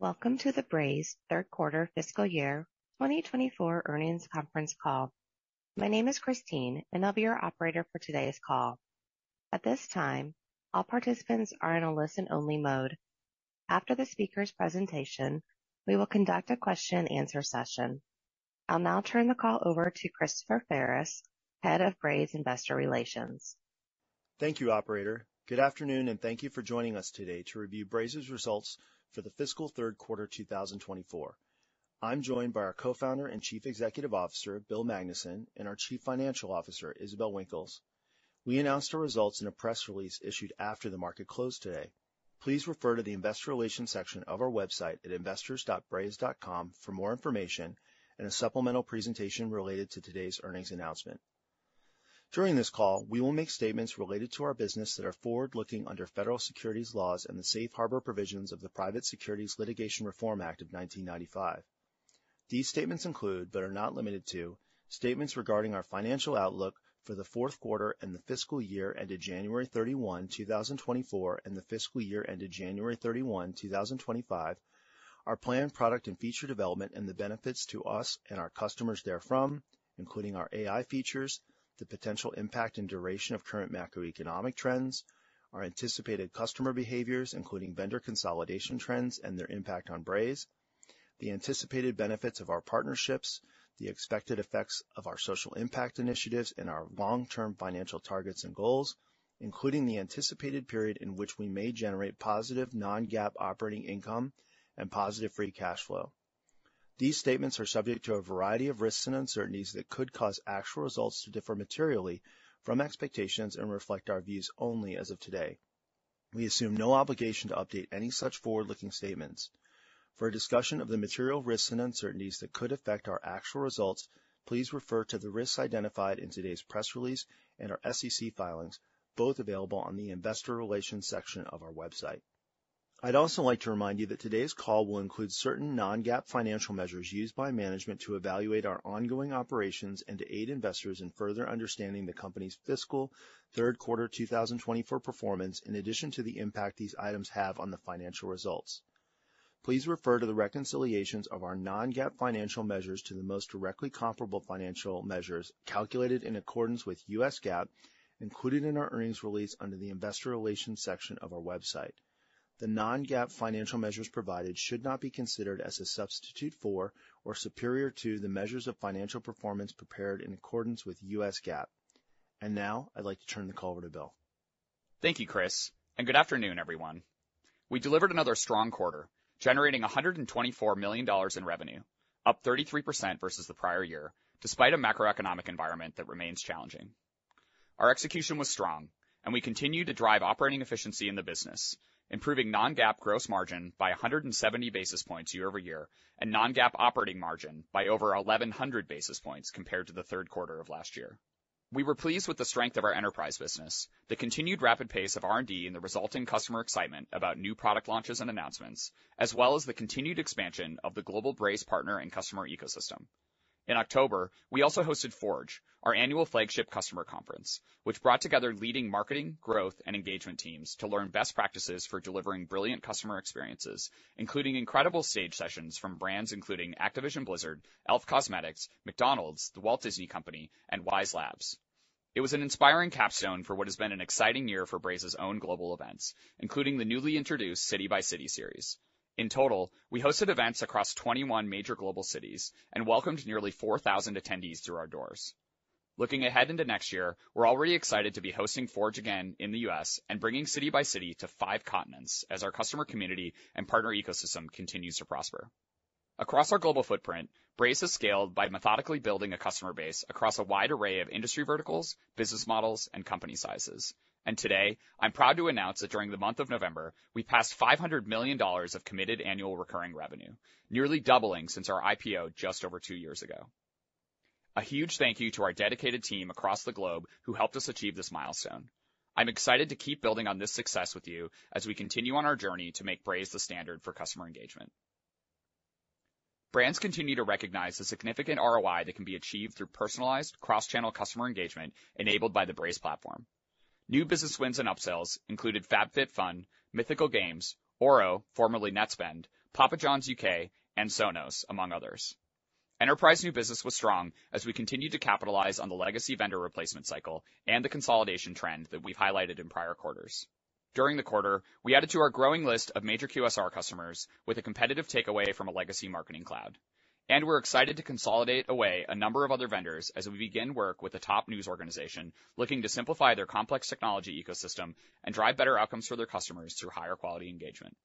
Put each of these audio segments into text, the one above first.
Welcome to the Braze third quarter fiscal year 2024 earnings conference call. My name is Christine, and I'll be your operator for today's call. At this time, all participants are in a listen-only mode. After the speaker's presentation, we will conduct a question-and-answer session. I'll now turn the call over to Christopher Ferris, Head of Braze Investor Relations. Thank you, operator. Good afternoon, and thank you for joining us today to review Braze's results for the fiscal third quarter 2024. I'm joined by our co-founder and Chief Executive Officer, Bill Magnuson, and our Chief Financial Officer, Isabelle Winkles. We announced our results in a press release issued after the market closed today. Please refer to the Investor Relations section of our website at investors.braze.com for more information and a supplemental presentation related to today's earnings announcement. During this call, we will make statements related to our business that are forward-looking under federal securities laws and the safe harbor provisions of the Private Securities Litigation Reform Act of 1995. These statements include, but are not limited to, statements regarding our financial outlook for the fourth quarter and the fiscal year ended January 31, 2024, and the fiscal year ended January 31, 2025, our planned product and feature development and the benefits to us and our customers therefrom, including our AI features, the potential impact and duration of current macroeconomic trends, our anticipated customer behaviors, including vendor consolidation trends and their impact on Braze, the anticipated benefits of our partnerships, the expected effects of our social impact initiatives, and our long-term financial targets and goals, including the anticipated period in which we may generate positive non-GAAP operating income and positive free cash flow. These statements are subject to a variety of risks and uncertainties that could cause actual results to differ materially from expectations and reflect our views only as of today. We assume no obligation to update any such forward-looking statements. For a discussion of the material risks and uncertainties that could affect our actual results, please refer to the risks identified in today's press release and our SEC filings, both available on the Investor Relations section of our website. I'd also like to remind you that today's call will include certain non-GAAP financial measures used by management to evaluate our ongoing operations and to aid investors in further understanding the company's fiscal third quarter 2024 performance, in addition to the impact these items have on the financial results. Please refer to the reconciliations of our non-GAAP financial measures to the most directly comparable financial measures calculated in accordance with U.S. GAAP included in our earnings release under the Investor Relations section of our website. The non-GAAP financial measures provided should not be considered as a substitute for or superior to the measures of financial performance prepared in accordance with U.S. GAAP. And now, I'd like to turn the call over to Bill. Thank you, Chris, and good afternoon, everyone. We delivered another strong quarter, generating $124 million in revenue, up 33% versus the prior year, despite a macroeconomic environment that remains challenging. Our execution was strong, and we continue to drive operating efficiency in the business, improving non-GAAP gross margin by 170 basis points year over year and non-GAAP operating margin by over 1,100 basis points compared to the third quarter of last year. We were pleased with the strength of our enterprise business, the continued rapid pace of R&D and the resulting customer excitement about new product launches and announcements, as well as the continued expansion of the global Braze partner and customer ecosystem. In October, we also hosted Forge, our annual flagship customer conference, which brought together leading marketing, growth, and engagement teams to learn best practices for delivering brilliant customer experiences, including incredible stage sessions from brands including Activision Blizzard, Elf Cosmetics, McDonald's, the Walt Disney Company, and Wise Labs. It was an inspiring capstone for what has been an exciting year for Braze's own global events, including the newly introduced City by City series. In total, we hosted events across 21 major global cities and welcomed nearly 4,000 attendees through our doors. Looking ahead into next year, we're already excited to be hosting Forge again in the U.S. and bringing City by City to 5 continents as our customer community and partner ecosystem continues to prosper. Across our global footprint, Braze has scaled by methodically building a customer base across a wide array of industry verticals, business models, and company sizes. And today, I'm proud to announce that during the month of November, we passed $500 million of committed annual recurring revenue, nearly doubling since our IPO just over 2 years ago. A huge thank you to our dedicated team across the globe who helped us achieve this milestone. I'm excited to keep building on this success with you as we continue on our journey to make Braze the standard for customer engagement. Brands continue to recognize the significant ROI that can be achieved through personalized, cross-channel customer engagement enabled by the Braze platform. New business wins and upsells included FabFitFun, Mythical Games, Oro, formerly Netspend, Papa John's UK, and Sonos, among others. Enterprise new business was strong as we continued to capitalize on the legacy vendor replacement cycle and the consolidation trend that we've highlighted in prior quarters. During the quarter, we added to our growing list of major QSR customers with a competitive takeaway from a legacy marketing cloud. And we're excited to consolidate away a number of other vendors as we begin work with a top news organization looking to simplify their complex technology ecosystem and drive better outcomes for their customers through higher quality engagement.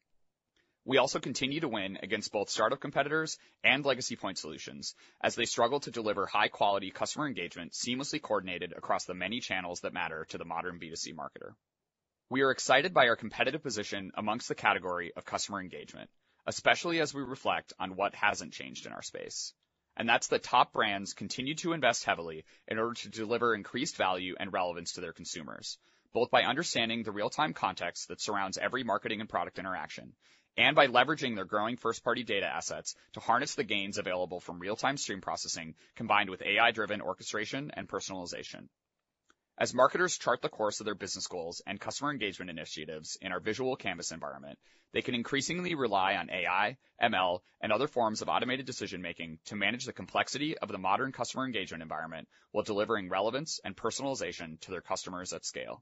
We also continue to win against both startup competitors and legacy point solutions as they struggle to deliver high-quality customer engagement seamlessly coordinated across the many channels that matter to the modern B2C marketer. We are excited by our competitive position amongst the category of customer engagement, especially as we reflect on what hasn't changed in our space. And that's that top brands continue to invest heavily in order to deliver increased value and relevance to their consumers, both by understanding the real-time context that surrounds every marketing and product interaction, and by leveraging their growing first-party data assets to harness the gains available from real-time stream processing combined with AI-driven orchestration and personalization. As marketers chart the course of their business goals and customer engagement initiatives in our visual canvas environment, they can increasingly rely on AI, ML, and other forms of automated decision-making to manage the complexity of the modern customer engagement environment while delivering relevance and personalization to their customers at scale.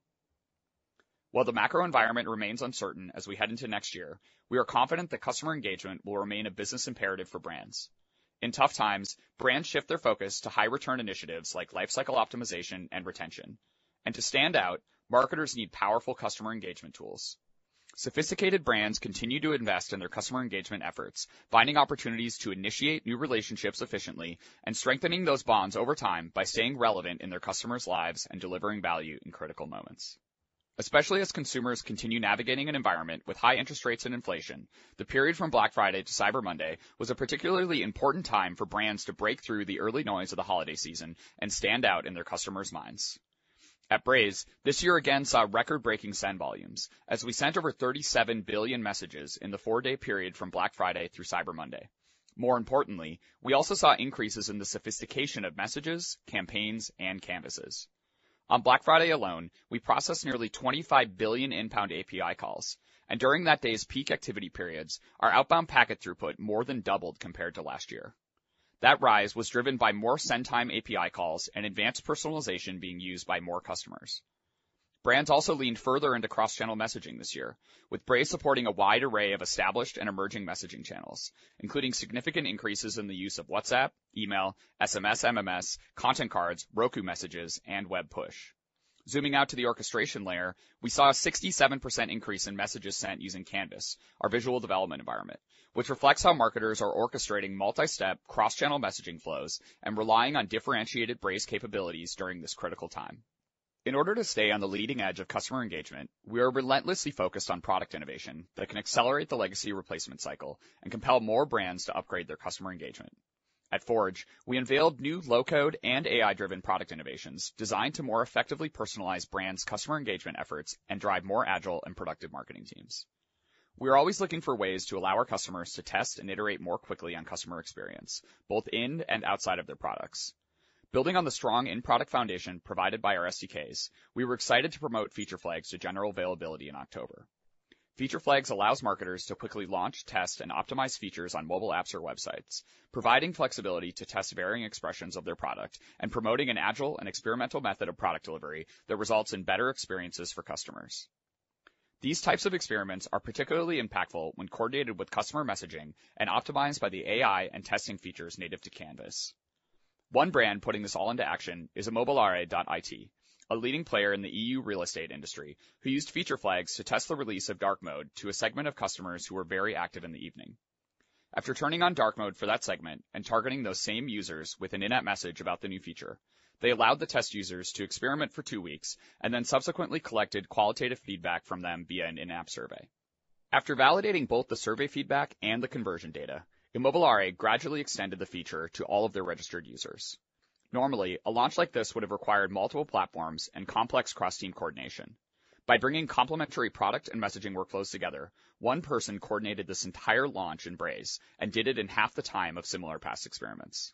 While the macro environment remains uncertain as we head into next year, we are confident that customer engagement will remain a business imperative for brands. In tough times, brands shift their focus to high-return initiatives like lifecycle optimization and retention. And to stand out, marketers need powerful customer engagement tools. Sophisticated brands continue to invest in their customer engagement efforts, finding opportunities to initiate new relationships efficiently and strengthening those bonds over time by staying relevant in their customers' lives and delivering value in critical moments. Especially as consumers continue navigating an environment with high interest rates and inflation, the period from Black Friday to Cyber Monday was a particularly important time for brands to break through the early noise of the holiday season and stand out in their customers' minds. At Braze, this year again saw record-breaking send volumes, as we sent over 37 billion messages in the 4-day period from Black Friday through Cyber Monday. More importantly, we also saw increases in the sophistication of messages, campaigns, and canvases. On Black Friday alone, we processed nearly 25 billion inbound API calls, and during that day's peak activity periods, our outbound packet throughput more than doubled compared to last year. That rise was driven by more send-time API calls and advanced personalization being used by more customers. Brands also leaned further into cross-channel messaging this year, with Braze supporting a wide array of established and emerging messaging channels, including significant increases in the use of WhatsApp, email, SMS, MMS, content cards, Roku messages, and web push. Zooming out to the orchestration layer, we saw a 67% increase in messages sent using Canvas, our visual development environment, which reflects how marketers are orchestrating multi-step cross-channel messaging flows and relying on differentiated Braze capabilities during this critical time. In order to stay on the leading edge of customer engagement, we are relentlessly focused on product innovation that can accelerate the legacy replacement cycle and compel more brands to upgrade their customer engagement. At Forge, we unveiled new low-code and AI-driven product innovations designed to more effectively personalize brands' customer engagement efforts and drive more agile and productive marketing teams. We are always looking for ways to allow our customers to test and iterate more quickly on customer experience, both in and outside of their products. Building on the strong in-product foundation provided by our SDKs, we were excited to promote Feature Flags to general availability in October. Feature Flags allows marketers to quickly launch, test, and optimize features on mobile apps or websites, providing flexibility to test varying expressions of their product and promoting an agile and experimental method of product delivery that results in better experiences for customers. These types of experiments are particularly impactful when coordinated with customer messaging and optimized by the AI and testing features native to Canvas. One brand putting this all into action is Immobiliare.it, a leading player in the EU real estate industry, who used Feature Flags to test the release of Dark Mode to a segment of customers who were very active in the evening. After turning on Dark Mode for that segment and targeting those same users with an in-app message about the new feature, they allowed the test users to experiment for 2 weeks and then subsequently collected qualitative feedback from them via an in-app survey. After validating both the survey feedback and the conversion data, Immobiliare gradually extended the feature to all of their registered users. Normally, a launch like this would have required multiple platforms and complex cross-team coordination. By bringing complementary product and messaging workflows together, one person coordinated this entire launch in Braze and did it in half the time of similar past experiments.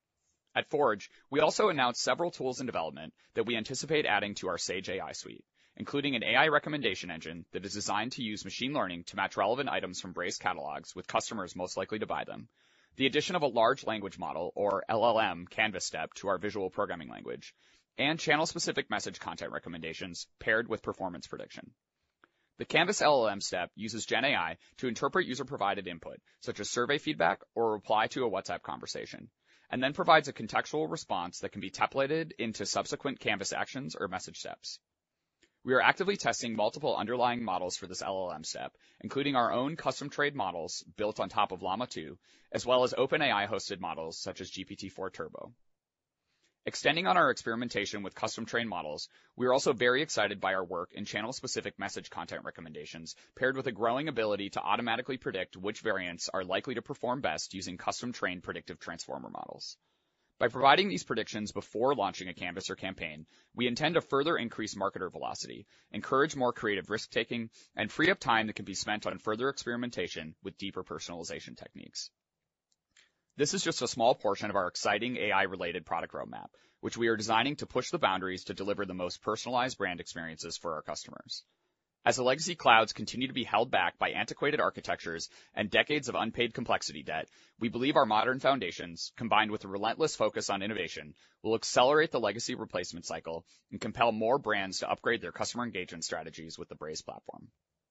At Forge, we also announced several tools in development that we anticipate adding to our Sage AI suite, including an AI recommendation engine that is designed to use machine learning to match relevant items from Braze catalogs with customers most likely to buy them, the addition of a large language model, or LLM, Canvas step to our visual programming language, and channel-specific message content recommendations paired with performance prediction. The Canvas LLM step uses GenAI to interpret user-provided input, such as survey feedback or a reply to a WhatsApp conversation, and then provides a contextual response that can be templated into subsequent Canvas actions or message steps. We are actively testing multiple underlying models for this LLM step, including our own custom-trained models built on top of Llama 2, as well as OpenAI-hosted models such as GPT-4 Turbo. Extending on our experimentation with custom-trained models, we are also very excited by our work in channel-specific message content recommendations, paired with a growing ability to automatically predict which variants are likely to perform best using custom-trained predictive transformer models. By providing these predictions before launching a canvas or campaign, we intend to further increase marketer velocity, encourage more creative risk-taking, and free up time that can be spent on further experimentation with deeper personalization techniques. This is just a small portion of our exciting AI-related product roadmap, which we are designing to push the boundaries to deliver the most personalized brand experiences for our customers. As the legacy clouds continue to be held back by antiquated architectures and decades of unpaid complexity debt, we believe our modern foundations, combined with a relentless focus on innovation, will accelerate the legacy replacement cycle and compel more brands to upgrade their customer engagement strategies with the Braze platform.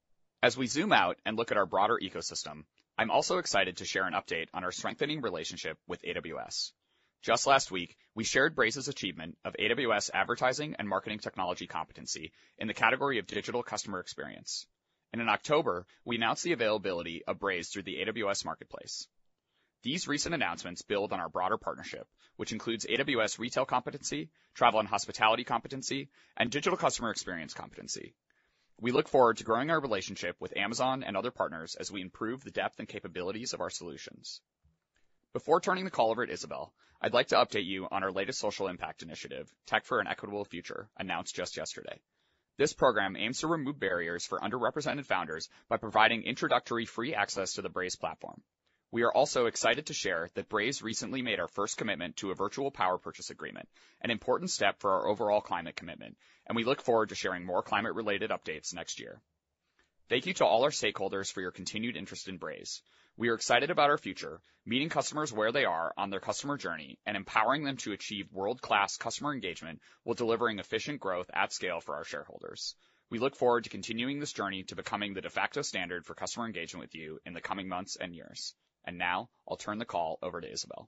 As we zoom out and look at our broader ecosystem, I'm also excited to share an update on our strengthening relationship with AWS. Just last week, we shared Braze's achievement of AWS Advertising and Marketing Technology Competency in the category of Digital Customer Experience. And in October, we announced the availability of Braze through the AWS Marketplace. These recent announcements build on our broader partnership, which includes AWS Retail Competency, Travel and Hospitality Competency, and Digital Customer Experience Competency. We look forward to growing our relationship with Amazon and other partners as we improve the depth and capabilities of our solutions. Before turning the call over to Isabel, I'd like to update you on our latest social impact initiative, Tech for an Equitable Future, announced just yesterday. This program aims to remove barriers for underrepresented founders by providing introductory free access to the Braze platform. We are also excited to share that Braze recently made our first commitment to a virtual power purchase agreement, an important step for our overall climate commitment, and we look forward to sharing more climate-related updates next year. Thank you to all our stakeholders for your continued interest in Braze. We are excited about our future, meeting customers where they are on their customer journey and empowering them to achieve world-class customer engagement while delivering efficient growth at scale for our shareholders. We look forward to continuing this journey to becoming the de facto standard for customer engagement with you in the coming months and years. And now, I'll turn the call over to Isabel.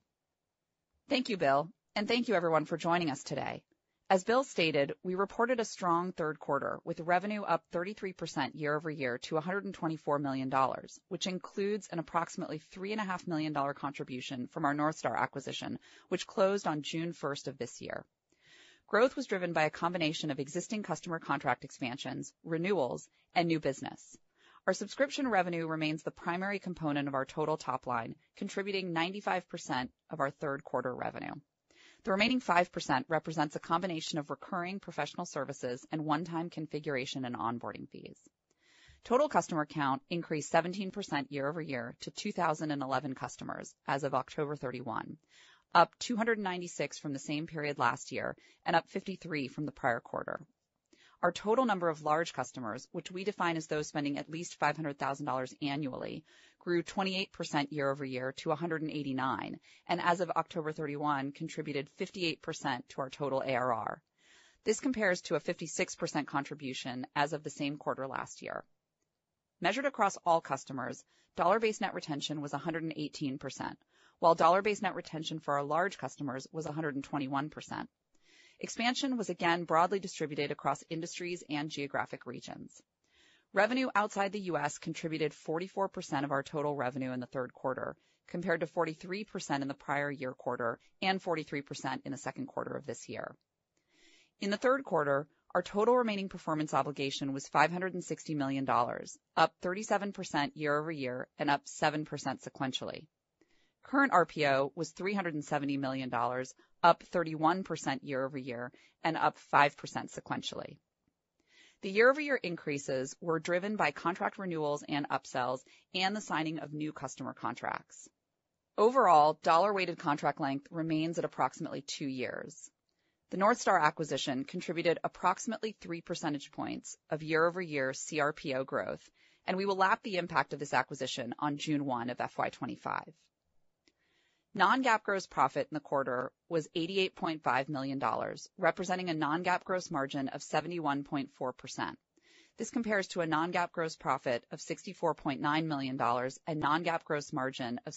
Thank you, Bill, and thank you everyone for joining us today. As Bill stated, we reported a strong third quarter with revenue up 33% year over year to $124 million, which includes an approximately $3.5 million contribution from our Northstar acquisition, which closed on June 1st of this year. Growth was driven by a combination of existing customer contract expansions, renewals, and new business. Our subscription revenue remains the primary component of our total top line, contributing 95% of our third quarter revenue. The remaining 5% represents a combination of recurring professional services and one-time configuration and onboarding fees. Total customer count increased 17% year over year to 2,011 customers as of October 31, up 296 from the same period last year and up 53 from the prior quarter. Our total number of large customers, which we define as those spending at least $500,000 annually, grew 28% year over year to 189, and as of October 31, contributed 58% to our total ARR. This compares to a 56% contribution as of the same quarter last year. Measured across all customers, dollar-based net retention was 118%, while dollar-based net retention for our large customers was 121%. Expansion was again broadly distributed across industries and geographic regions. Revenue outside the U.S. contributed 44% of our total revenue in the third quarter, compared to 43% in the prior year quarter and 43% in the second quarter of this year. In the third quarter, our total remaining performance obligation was $560 million, up 37% year over year and up 7% sequentially. Current RPO was $370 million, up 31% year over year and up 5% sequentially. The year-over-year increases were driven by contract renewals and upsells and the signing of new customer contracts. Overall, dollar-weighted contract length remains at approximately 2 years. The North Star acquisition contributed approximately 3 percentage points of year-over-year CRPO growth, and we will lap the impact of this acquisition on June 1 of FY25. Non-GAAP gross profit in the quarter was $88.5 million, representing a non-GAAP gross margin of 71.4%. This compares to a non-GAAP gross profit of $64.9 million and non-GAAP gross margin of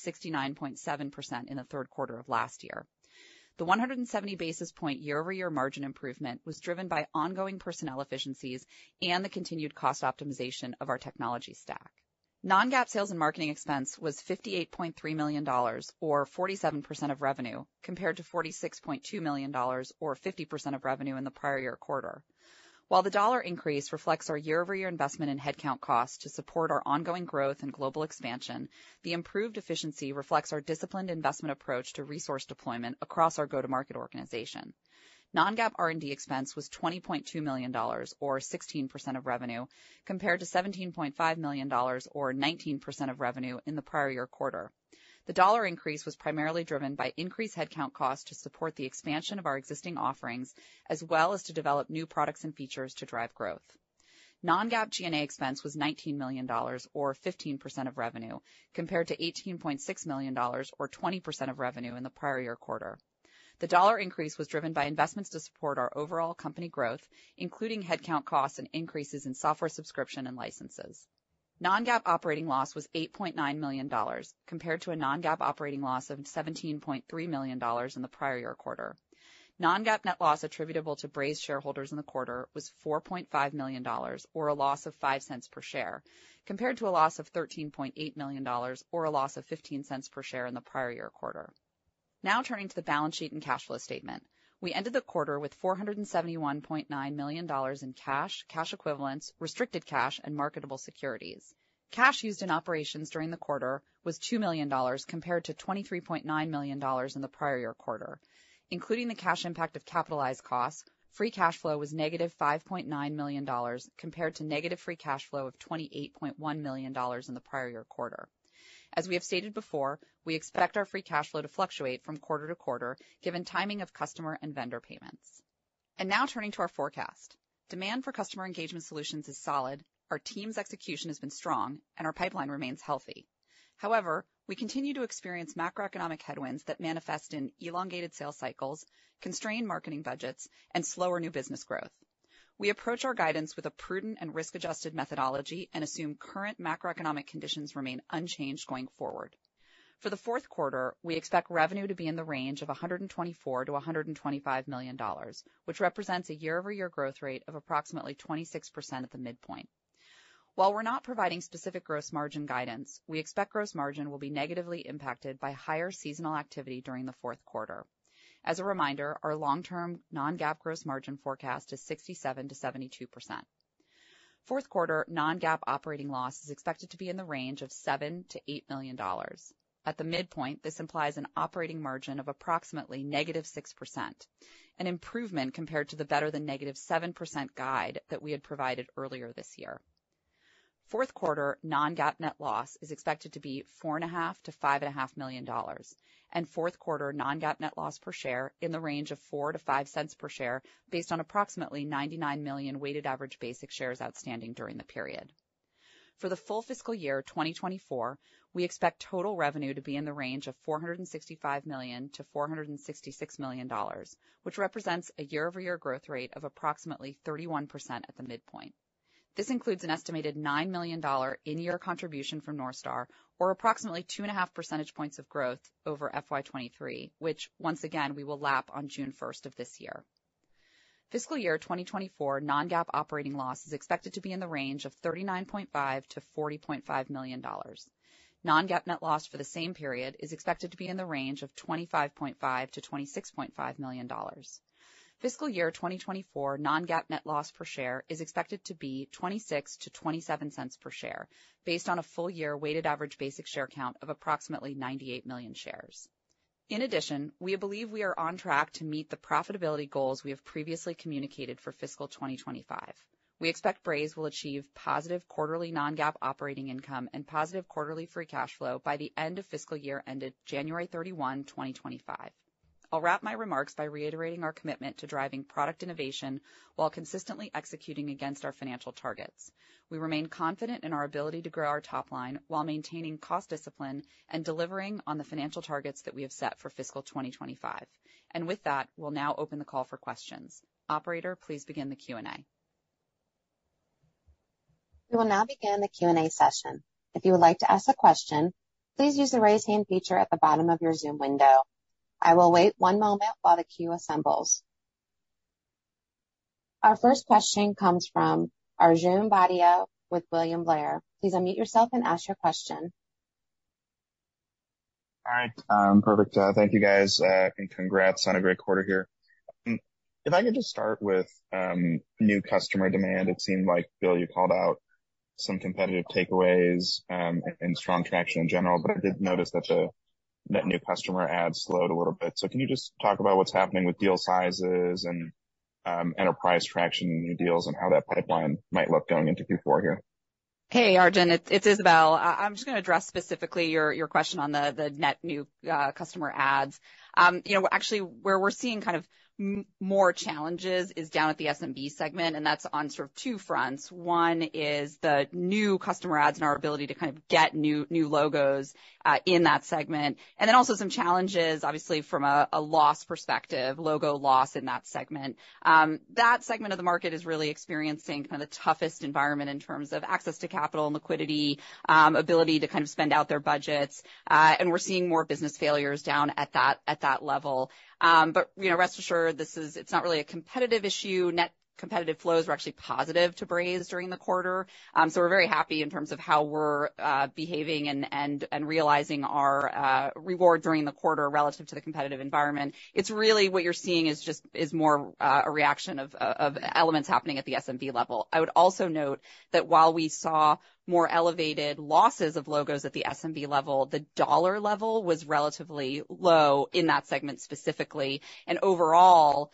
69.7% in the third quarter of last year. The 170 basis point year-over-year margin improvement was driven by ongoing personnel efficiencies and the continued cost optimization of our technology stack. Non-GAAP sales and marketing expense was $58.3 million, or 47% of revenue, compared to $46.2 million, or 50% of revenue in the prior year quarter. While the dollar increase reflects our year-over-year investment in headcount costs to support our ongoing growth and global expansion, the improved efficiency reflects our disciplined investment approach to resource deployment across our go-to-market organization. Non-GAAP R&D expense was $20.2 million, or 16% of revenue, compared to $17.5 million, or 19% of revenue in the prior year quarter. The dollar increase was primarily driven by increased headcount costs to support the expansion of our existing offerings, as well as to develop new products and features to drive growth. Non-GAAP G&A expense was $19 million, or 15% of revenue, compared to $18.6 million, or 20% of revenue in the prior year quarter. The dollar increase was driven by investments to support our overall company growth, including headcount costs and increases in software subscription and licenses. Non-GAAP operating loss was $8.9 million, compared to a non-GAAP operating loss of $17.3 million in the prior year quarter. Non-GAAP net loss attributable to Braze shareholders in the quarter was $4.5 million, or a loss of 5 cents per share, compared to a loss of $13.8 million, or a loss of 15 cents per share in the prior year quarter. Now turning to the balance sheet and cash flow statement. We ended the quarter with $471.9 million in cash, cash equivalents, restricted cash, and marketable securities. Cash used in operations during the quarter was $2 million compared to $23.9 million in the prior year quarter. Including the cash impact of capitalized costs, free cash flow was negative $5.9 million compared to negative free cash flow of $28.1 million in the prior year quarter. As we have stated before, we expect our free cash flow to fluctuate from quarter to quarter, given timing of customer and vendor payments. And now turning to our forecast. Demand for customer engagement solutions is solid, our team's execution has been strong, and our pipeline remains healthy. However, we continue to experience macroeconomic headwinds that manifest in elongated sales cycles, constrained marketing budgets, and slower new business growth. We approach our guidance with a prudent and risk-adjusted methodology and assume current macroeconomic conditions remain unchanged going forward. For the fourth quarter, we expect revenue to be in the range of $124 to $125 million, which represents a year-over-year growth rate of approximately 26% at the midpoint. While we're not providing specific gross margin guidance, we expect gross margin will be negatively impacted by higher seasonal activity during the fourth quarter. As a reminder, our long-term non-GAAP gross margin forecast is 67 to 72%. Fourth quarter non-GAAP operating loss is expected to be in the range of $7 to $8 million. At the midpoint, this implies an operating margin of approximately negative 6%, an improvement compared to the better than negative 7% guide that we had provided earlier this year. Fourth quarter non-GAAP net loss is expected to be $4.5 to $5.5 million, and fourth quarter non-GAAP net loss per share in the range of 4 to 5 cents per share based on approximately 99 million weighted average basic shares outstanding during the period. For the full fiscal year 2024, we expect total revenue to be in the range of $465 million to $466 million, which represents a year-over-year growth rate of approximately 31% at the midpoint. This includes an estimated $9 million in-year contribution from North Star, or approximately 2.5 percentage points of growth over FY23, which, once again, we will lap on June 1st of this year. Fiscal year 2024 non-GAAP operating loss is expected to be in the range of $39.5 to $40.5 million. Non-GAAP net loss for the same period is expected to be in the range of $25.5 to $26.5 million. Fiscal year 2024 non-GAAP net loss per share is expected to be 26 to 27 cents per share, based on a full year weighted average basic share count of approximately 98 million shares. In addition, we believe we are on track to meet the profitability goals we have previously communicated for fiscal 2025. We expect Braze will achieve positive quarterly non-GAAP operating income and positive quarterly free cash flow by the end of fiscal year ended January 31, 2025. I'll wrap my remarks by reiterating our commitment to driving product innovation while consistently executing against our financial targets. We remain confident in our ability to grow our top line while maintaining cost discipline and delivering on the financial targets that we have set for fiscal 2025. And with that, we'll now open the call for questions. Operator, please begin the Q&A. We will now begin the Q&A session. If you would like to ask a question, please use the raise hand feature at the bottom of your Zoom window. I will wait one moment while the queue assembles. Our first question comes from Arjun Bhatia with William Blair. Please unmute yourself and ask your question. All right, perfect. Thank you guys, and congrats on a great quarter here. If I could just start with new customer demand, it seemed like, Bill, you called out some competitive takeaways and strong traction in general, but I did notice that the net new customer adds slowed a little bit. So can you just talk about what's happening with deal sizes and enterprise traction in new deals and how that pipeline might look going into Q4 here? Hey, Arjun, it's Isabel. I'm just going to address specifically your question on the net new customer adds. Actually, where we're seeing kind of more challenges is down at the SMB segment, and that's on sort of two fronts. One is the new customer adds and our ability to kind of get new logos in that segment, and then also some challenges, obviously, from a loss perspective, logo loss in that segment. That segment of the market is really experiencing kind of the toughest environment in terms of access to capital and liquidity, ability to kind of spend out their budgets, and we're seeing more business failures down at that level. But rest assured, it's not really a competitive issue. Net competitive flows were actually positive to Braze during the quarter. So we're very happy in terms of how we're behaving and realizing our reward during the quarter relative to the competitive environment. It's really what you're seeing is more a reaction of elements happening at the SMB level. I would also note that while we saw more elevated losses of logos at the SMB level, the dollar level was relatively low in that segment specifically. And overall,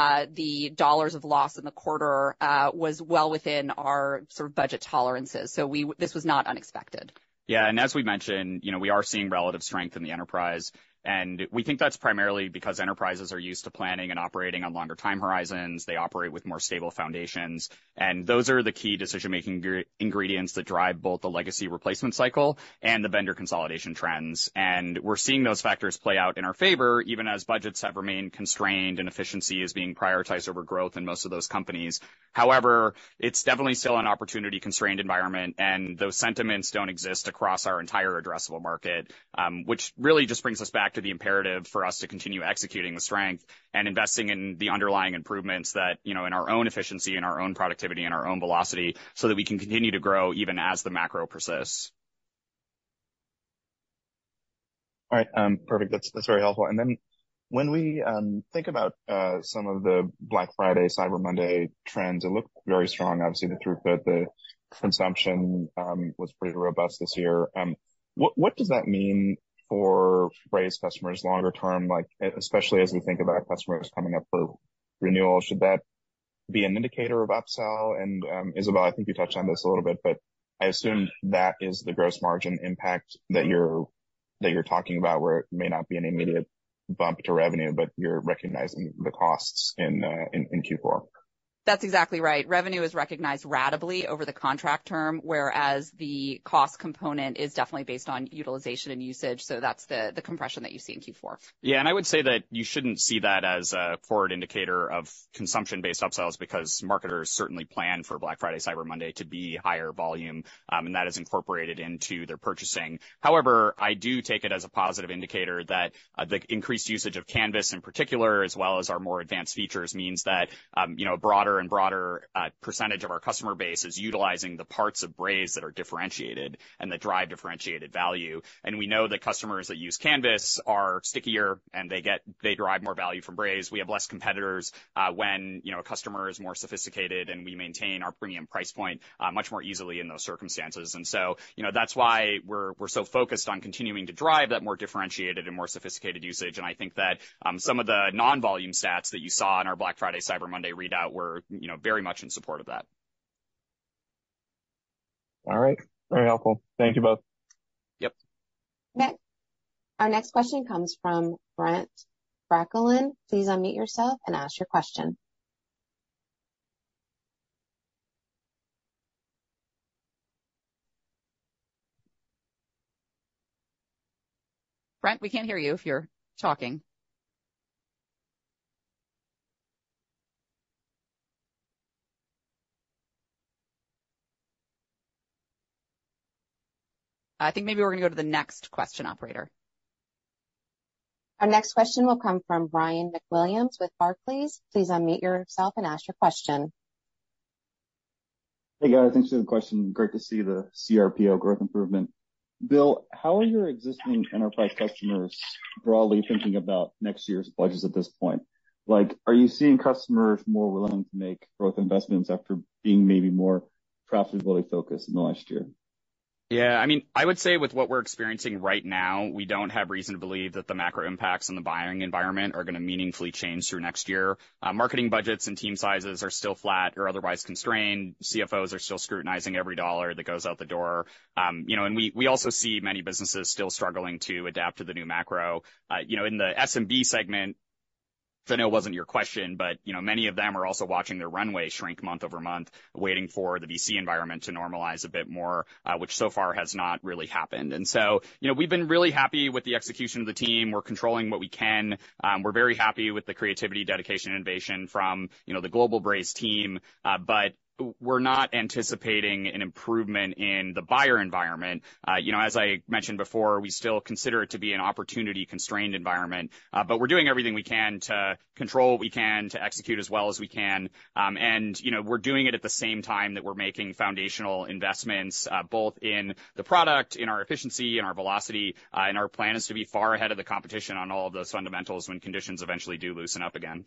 the dollars of loss in the quarter was well within our sort of budget tolerances. So this was not unexpected. Yeah, and as we mentioned, we are seeing relative strength in the enterprise. And we think that's primarily because enterprises are used to planning and operating on longer time horizons. They operate with more stable foundations. And those are the key decision-making ingredients that drive both the legacy replacement cycle and the vendor consolidation trends. And we're seeing those factors play out in our favor, even as budgets have remained constrained and efficiency is being prioritized over growth in most of those companies. However, it's definitely still an opportunity-constrained environment, and those sentiments don't exist across our entire addressable market, which really just brings us back to the imperative for us to continue executing with strength and investing in the underlying improvements that, in our own efficiency and our own productivity and our own velocity so that we can continue to grow even as the macro persists. All right, perfect. That's very helpful. And then when we think about some of the Black Friday, Cyber Monday trends, it looked very strong. Obviously, the throughput, the consumption was pretty robust this year. What does that mean for Braze customers longer term, like especially as we think about customers coming up for renewal? Should that be an indicator of upsell? And Isabel, I think you touched on this a little bit, but I assume that is the gross margin impact that you're talking about, where it may not be an immediate bump to revenue, but you're recognizing the costs in Q4. That's exactly right. Revenue is recognized ratably over the contract term, whereas the cost component is definitely based on utilization and usage. So that's the compression that you see in Q4. Yeah, and I would say that you shouldn't see that as a forward indicator of consumption-based upsells, because marketers certainly plan for Black Friday, Cyber Monday to be higher volume, and that is incorporated into their purchasing. However, I do take it as a positive indicator that the increased usage of Canvas in particular, as well as our more advanced features, means that a broader and broader percentage of our customer base is utilizing the parts of Braze that are differentiated and that drive differentiated value. And we know that customers that use Canvas are stickier and they derive more value from Braze. We have less competitors when a customer is more sophisticated, and we maintain our premium price point much more easily in those circumstances. And so that's why we're so focused on continuing to drive that more differentiated and more sophisticated usage. And I think that some of the non-volume stats that you saw in our Black Friday, Cyber Monday readout were very much in support of that. All right. Very helpful. Thank you both. Yep. Our next question comes from Brent Brackelin. Please unmute yourself and ask your question. Brent, we can't hear you if you're talking. I think maybe we're going to go to the next question, operator. Our next question will come from Ryan McWilliams with Barclays. Please unmute yourself and ask your question. Hey guys, thanks for the question. Great to see the CRPO growth improvement. Bill, how are your existing enterprise customers broadly thinking about next year's budgets at this point? Like, are you seeing customers more willing to make growth investments after being maybe more profitability focused in the last year? Yeah, I mean, I would say with what we're experiencing right now, we don't have reason to believe that the macro impacts on the buying environment are going to meaningfully change through next year. Marketing budgets and team sizes are still flat or otherwise constrained. CFOs are still scrutinizing every dollar that goes out the door. And we also see many businesses still struggling to adapt to the new macro. In the SMB segment, which I know wasn't your question, but, many of them are also watching their runway shrink month over month, waiting for the VC environment to normalize a bit more, which so far has not really happened. And so, we've been really happy with the execution of the team. We're controlling what we can. We're very happy with the creativity, dedication, innovation from, the global Braze team. But we're not anticipating an improvement in the buyer environment. As I mentioned before, we still consider it to be an opportunity-constrained environment, but we're doing everything we can to control what we can, to execute as well as we can. And we're doing it at the same time that we're making foundational investments, both in the product, in our efficiency, in our velocity, and our plan is to be far ahead of the competition on all of those fundamentals when conditions eventually do loosen up again.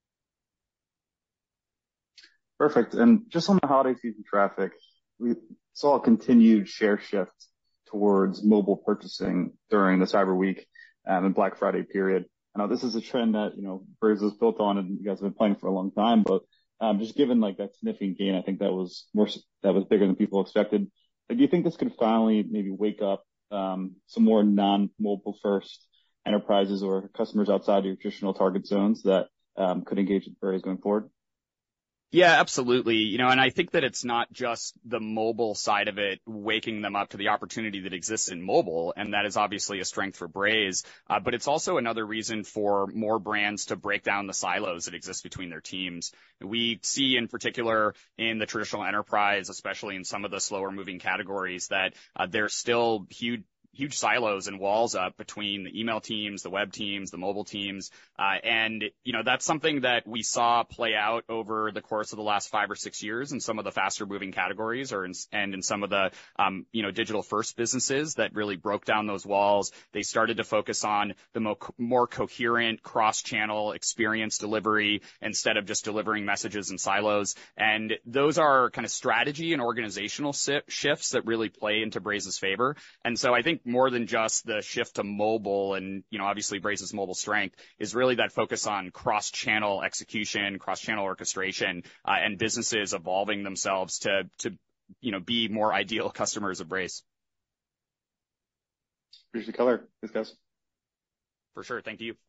Perfect. And just on the holiday season traffic, we saw a continued share shift towards mobile purchasing during the Cyber Week and Black Friday period. I know this is a trend that, Braze was built on and you guys have been playing for a long time, but just given like that significant gain, I think that was bigger than people expected. Like, do you think this could finally maybe wake up some more non-mobile first enterprises or customers outside your traditional target zones that could engage with Braze going forward? Yeah, absolutely. And I think that it's not just the mobile side of it waking them up to the opportunity that exists in mobile, and that is obviously a strength for Braze, but it's also another reason for more brands to break down the silos that exist between their teams. We see in particular in the traditional enterprise, especially in some of the slower moving categories, that there's still huge silos and walls up between the email teams, the web teams, the mobile teams. And that's something that we saw play out over the course of the last 5 or 6 years in some of the faster moving categories and in some of the, digital first businesses that really broke down those walls. They started to focus on the more coherent cross-channel experience delivery instead of just delivering messages in silos. And those are kind of strategy and organizational shifts that really play into Braze's favor. And so I think more than just the shift to mobile and, obviously Braze's mobile strength is really that focus on cross-channel execution, cross-channel orchestration, and businesses evolving themselves to be more ideal customers of Braze. Appreciate the color. Thanks, guys. For sure. Thank you.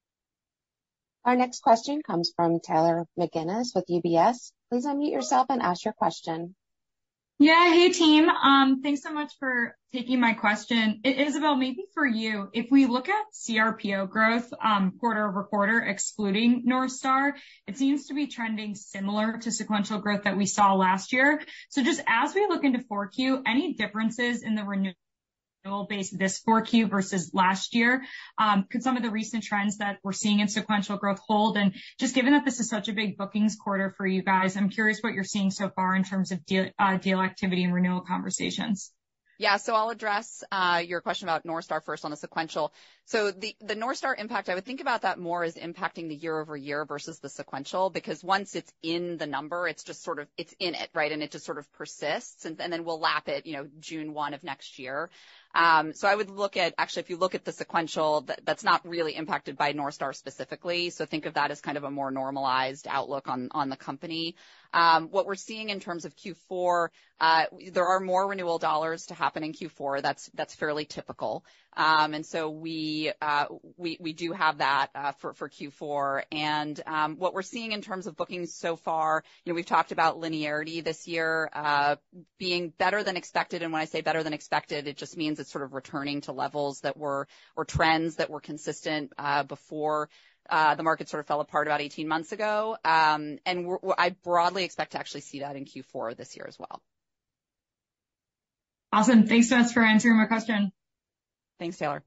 Our next question comes from Taylor McGinnis with UBS. Please unmute yourself and ask your question. Yeah. Hey, team. Thanks so much for taking my question. Isabel, maybe for you, if we look at CRPO growth, quarter over quarter, excluding North Star, it seems to be trending similar to sequential growth that we saw last year. So just as we look into 4Q, any differences in the renewal base this 4Q versus last year? Could some of the recent trends that we're seeing in sequential growth hold? And just given that this is such a big bookings quarter for you guys, I'm curious what you're seeing so far in terms of deal activity and renewal conversations. Yeah, so I'll address your question about North Star first on the sequential. So the North Star impact, I would think about that more as impacting the year over year versus the sequential, because once it's in the number, it's just sort of, it's in it, right? And it just sort of persists, and then we'll lap it, June 1 of next year. So I would look at, actually, if you look at the sequential, that's not really impacted by North Star specifically. So think of that as kind of a more normalized outlook on the company. What we're seeing in terms of Q4, there are more renewal dollars to happen in Q4. That's fairly typical. And so we do have that for Q4. And what we're seeing in terms of bookings so far, we've talked about linearity this year being better than expected. And when I say better than expected, it just means it's sort of returning to levels that were, or trends that were consistent before the market sort of fell apart about 18 months ago. And I broadly expect to actually see that in Q4 this year as well. Awesome. Thanks so much for answering my question. Thanks, Taylor.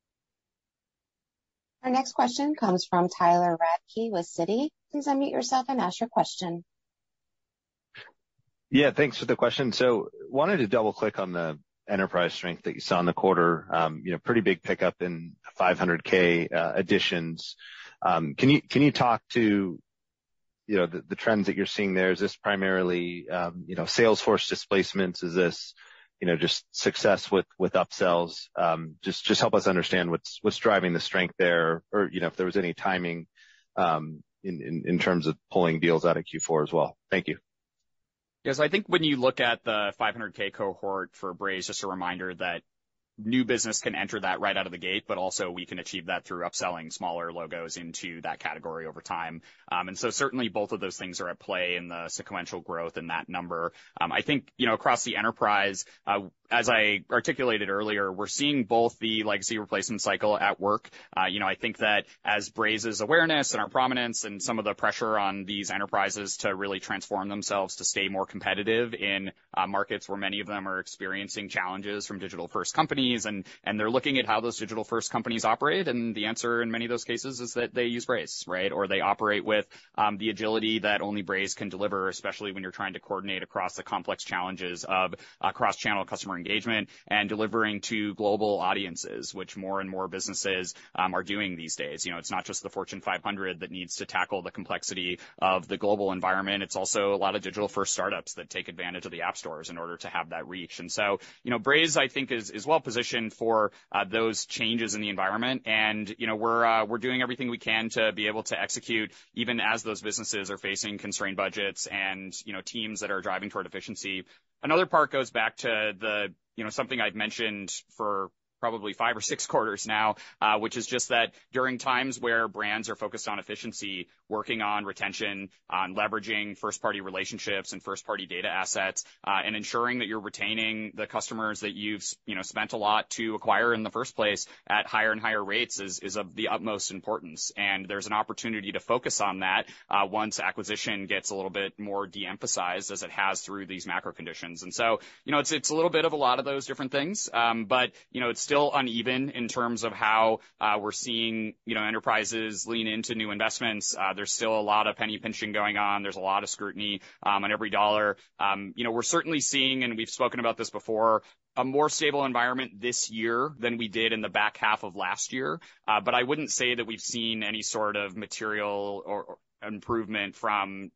Our next question comes from Tyler Radke with Citi. Please unmute yourself and ask your question. Yeah, thanks for the question. So wanted to double click on the enterprise strength that you saw in the quarter. Pretty big pickup in 500K additions. Can you talk to the trends that you're seeing there? Is this primarily Salesforce displacements? Is this just success with upsells? Just help us understand what's driving the strength there, or if there was any timing in terms of pulling deals out of Q4 as well. Thank you. Yes, I think when you look at the 500K cohort for Braze, just a reminder that new business can enter that right out of the gate, but also we can achieve that through upselling smaller logos into that category over time. And so certainly both of those things are at play in the sequential growth in that number. I think, across the enterprise, as I articulated earlier, we're seeing both the legacy replacement cycle at work. I think that as Braze's awareness and our prominence and some of the pressure on these enterprises to really transform themselves to stay more competitive in markets where many of them are experiencing challenges from digital first companies, and they're looking at how those digital first companies operate. And the answer in many of those cases is that they use Braze, right? Or they operate with the agility that only Braze can deliver, especially when you're trying to coordinate across the complex challenges of cross-channel customer engagement and delivering to global audiences, which more and more businesses are doing these days. It's not just the Fortune 500 that needs to tackle the complexity of the global environment. It's also a lot of digital first startups that take advantage of the app stores in order to have that reach. And so, Braze, I think, is well positioned for those changes in the environment. And, we're doing everything we can to be able to execute even as those businesses are facing constrained budgets and, teams that are driving toward efficiency. Another part goes back to the, something I've mentioned for probably 5 or 6 quarters now, which is just that during times where brands are focused on efficiency, working on retention, on leveraging first-party relationships and first-party data assets, and ensuring that you're retaining the customers that you've, spent a lot to acquire in the first place at higher and higher rates is of the utmost importance. And there's an opportunity to focus on that once acquisition gets a little bit more de-emphasized as it has through these macro conditions. And so, it's a little bit of a lot of those different things, but, it's still uneven in terms of how we're seeing, enterprises lean into new investments. There's still a lot of penny pinching going on. There's a lot of scrutiny on every dollar. We're certainly seeing, and we've spoken about this before, a more stable environment this year than we did in the back half of last year. But I wouldn't say that we've seen any sort of material or improvement from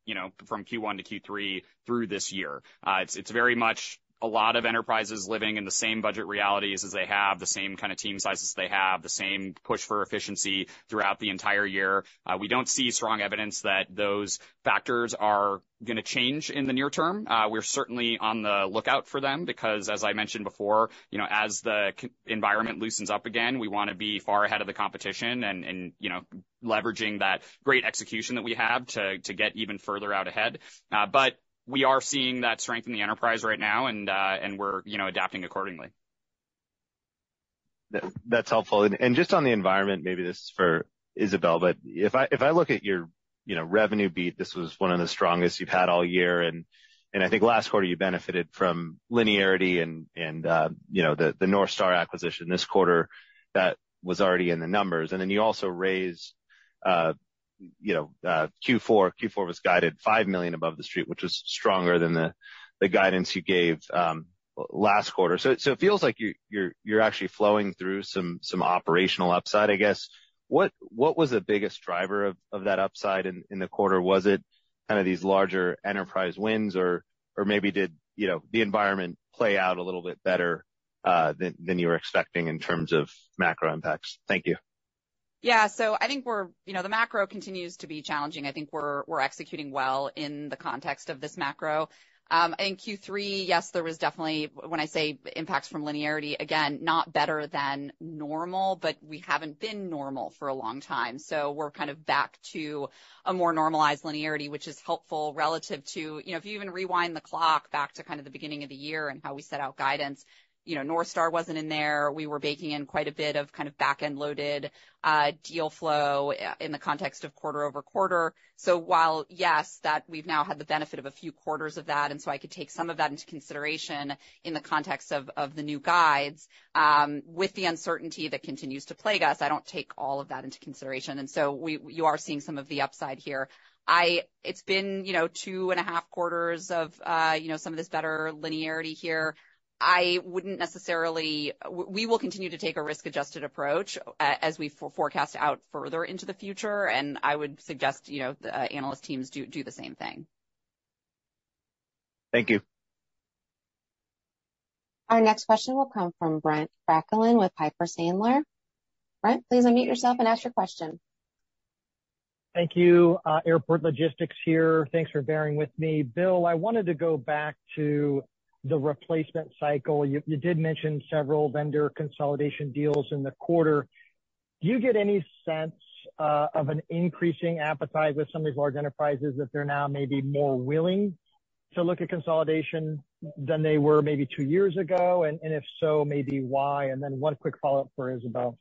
Q1 to Q3 through this year. It's very much a lot of enterprises living in the same budget realities as they have, the same kind of team sizes they have, the same push for efficiency throughout the entire year. We don't see strong evidence that those factors are going to change in the near term. We're certainly on the lookout for them because, as I mentioned before, as the environment loosens up again, we want to be far ahead of the competition and leveraging that great execution that we have to get even further out ahead. But we are seeing that strength in the enterprise right now, and we're adapting accordingly. That's helpful. And just on the environment, maybe this is for Isabelle, but if I look at your revenue beat, this was one of the strongest you've had all year, and I think last quarter you benefited from linearity and the North Star acquisition. This quarter that was already in the numbers, and then you also raised Q4 was guided $5 million above the street, which was stronger than the guidance you gave last quarter. So it feels like you're actually flowing through some operational upside, I guess. What was the biggest driver of that upside in the quarter? Was it kind of these larger enterprise wins, or maybe did the environment play out a little bit better than you were expecting in terms of macro impacts? Thank you. Yeah, so I think the macro continues to be challenging. I think we're executing well in the context of this macro. I think Q3, yes, there was definitely, when I say impacts from linearity, again, not better than normal, but we haven't been normal for a long time. So we're kind of back to a more normalized linearity, which is helpful relative to, if you even rewind the clock back to kind of the beginning of the year and how we set out guidance, North Star wasn't in there. We were baking in quite a bit of kind of back-end loaded deal flow in the context of quarter over quarter. So while, yes, that we've now had the benefit of a few quarters of that, and so I could take some of that into consideration in the context of the new guides, with the uncertainty that continues to plague us, I don't take all of that into consideration. And so you are seeing some of the upside here. It's been, 2.5 quarters of, some of this better linearity here. I wouldn't necessarily, we will continue to take a risk-adjusted approach as we forecast out further into the future. And I would suggest, the analyst teams do the same thing. Thank you. Our next question will come from Brent Bracelin with Piper Sandler. Brent, please unmute yourself and ask your question. Thank you. Airport Logistics here. Thanks for bearing with me. Bill, I wanted to go back to the replacement cycle. You did mention several vendor consolidation deals in the quarter. Do you get any sense of an increasing appetite with some of these large enterprises that they're now maybe more willing to look at consolidation than they were maybe 2 years ago? And if so, maybe why? And then one quick follow-up for Isabel.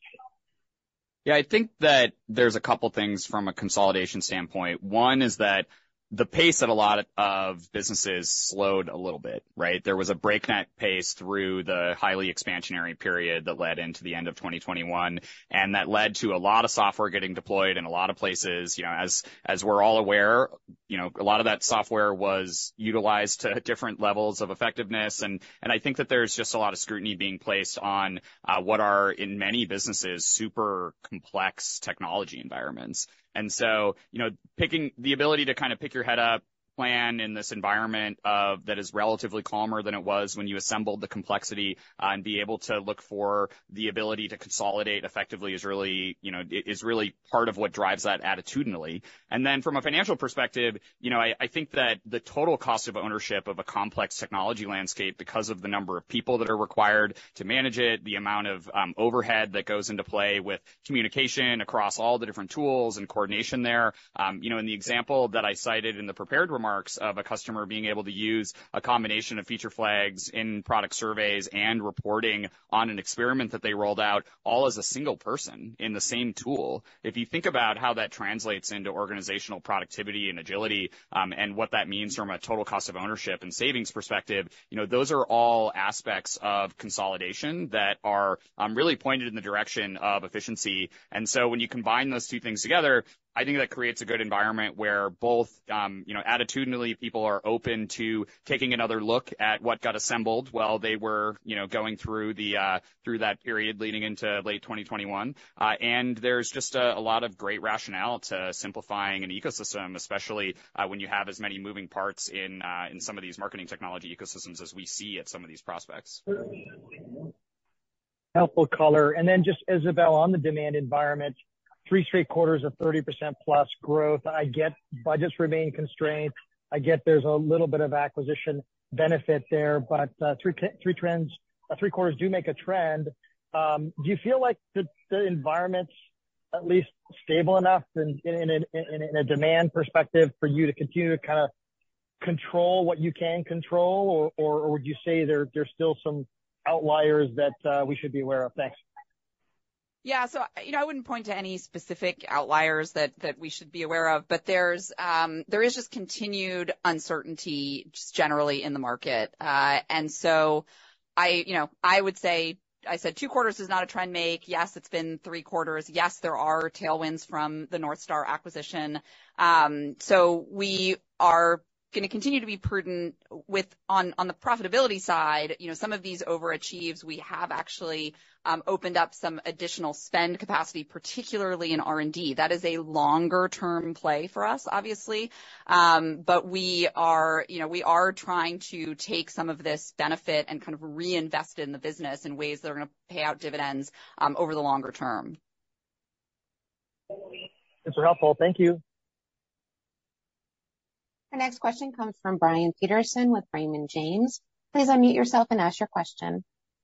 Yeah, I think that there's a couple things from a consolidation standpoint. One is that the pace at a lot of businesses slowed a little bit, right? There was a breakneck pace through the highly expansionary period that led into the end of 2021, and that led to a lot of software getting deployed in a lot of places. As we're all aware, a lot of that software was utilized to different levels of effectiveness, and I think that there's just a lot of scrutiny being placed on what are, in many businesses, super complex technology environments. And so, picking the ability to kind of pick your head up, plan in this environment that is relatively calmer than it was when you assembled the complexity, and be able to look for the ability to consolidate effectively is really part of what drives that attitudinally. And then from a financial perspective, I think that the total cost of ownership of a complex technology landscape, because of the number of people that are required to manage it, the amount of overhead that goes into play with communication across all the different tools and coordination there, in the example that I cited in the prepared remarks of a customer being able to use a combination of feature flags in product surveys and reporting on an experiment that they rolled out all as a single person in the same tool. If you think about how that translates into organizational productivity and agility, and what that means from a total cost of ownership and savings perspective, those are all aspects of consolidation that are really pointed in the direction of efficiency. And so when you combine those two things together, I think that creates a good environment where both, attitudinally people are open to taking another look at what got assembled while they were, going through that period leading into late 2021. And there's just a lot of great rationale to simplifying an ecosystem, especially when you have as many moving parts in some of these marketing technology ecosystems as we see at some of these prospects. Helpful color. And then just Isabel, on the demand environment, 3 straight quarters of 30% plus growth. I get budgets remain constrained. I get there's a little bit of acquisition benefit there, but 3 quarters do make a trend. Do you feel like the environment's at least stable enough in a demand perspective for you to continue to kind of control what you can control, or would you say there's still some outliers that we should be aware of? Thanks. Yeah, so I wouldn't point to any specific outliers that we should be aware of, but there is just continued uncertainty just generally in the market, and so I would say, I said 2 quarters is not a trend make. Yes, it's been 3 quarters. Yes, there are tailwinds from the North Star acquisition. So we are going to continue to be prudent on the profitability side. Some of these overachieves, we have actually opened up some additional spend capacity, particularly in R&D. That is a longer term play for us, obviously. But we are trying to take some of this benefit and kind of reinvest in the business in ways that are going to pay out dividends over the longer term. Super helpful. Thank you. Our next question comes from Brian Peterson with Raymond James. Please unmute yourself and ask your question.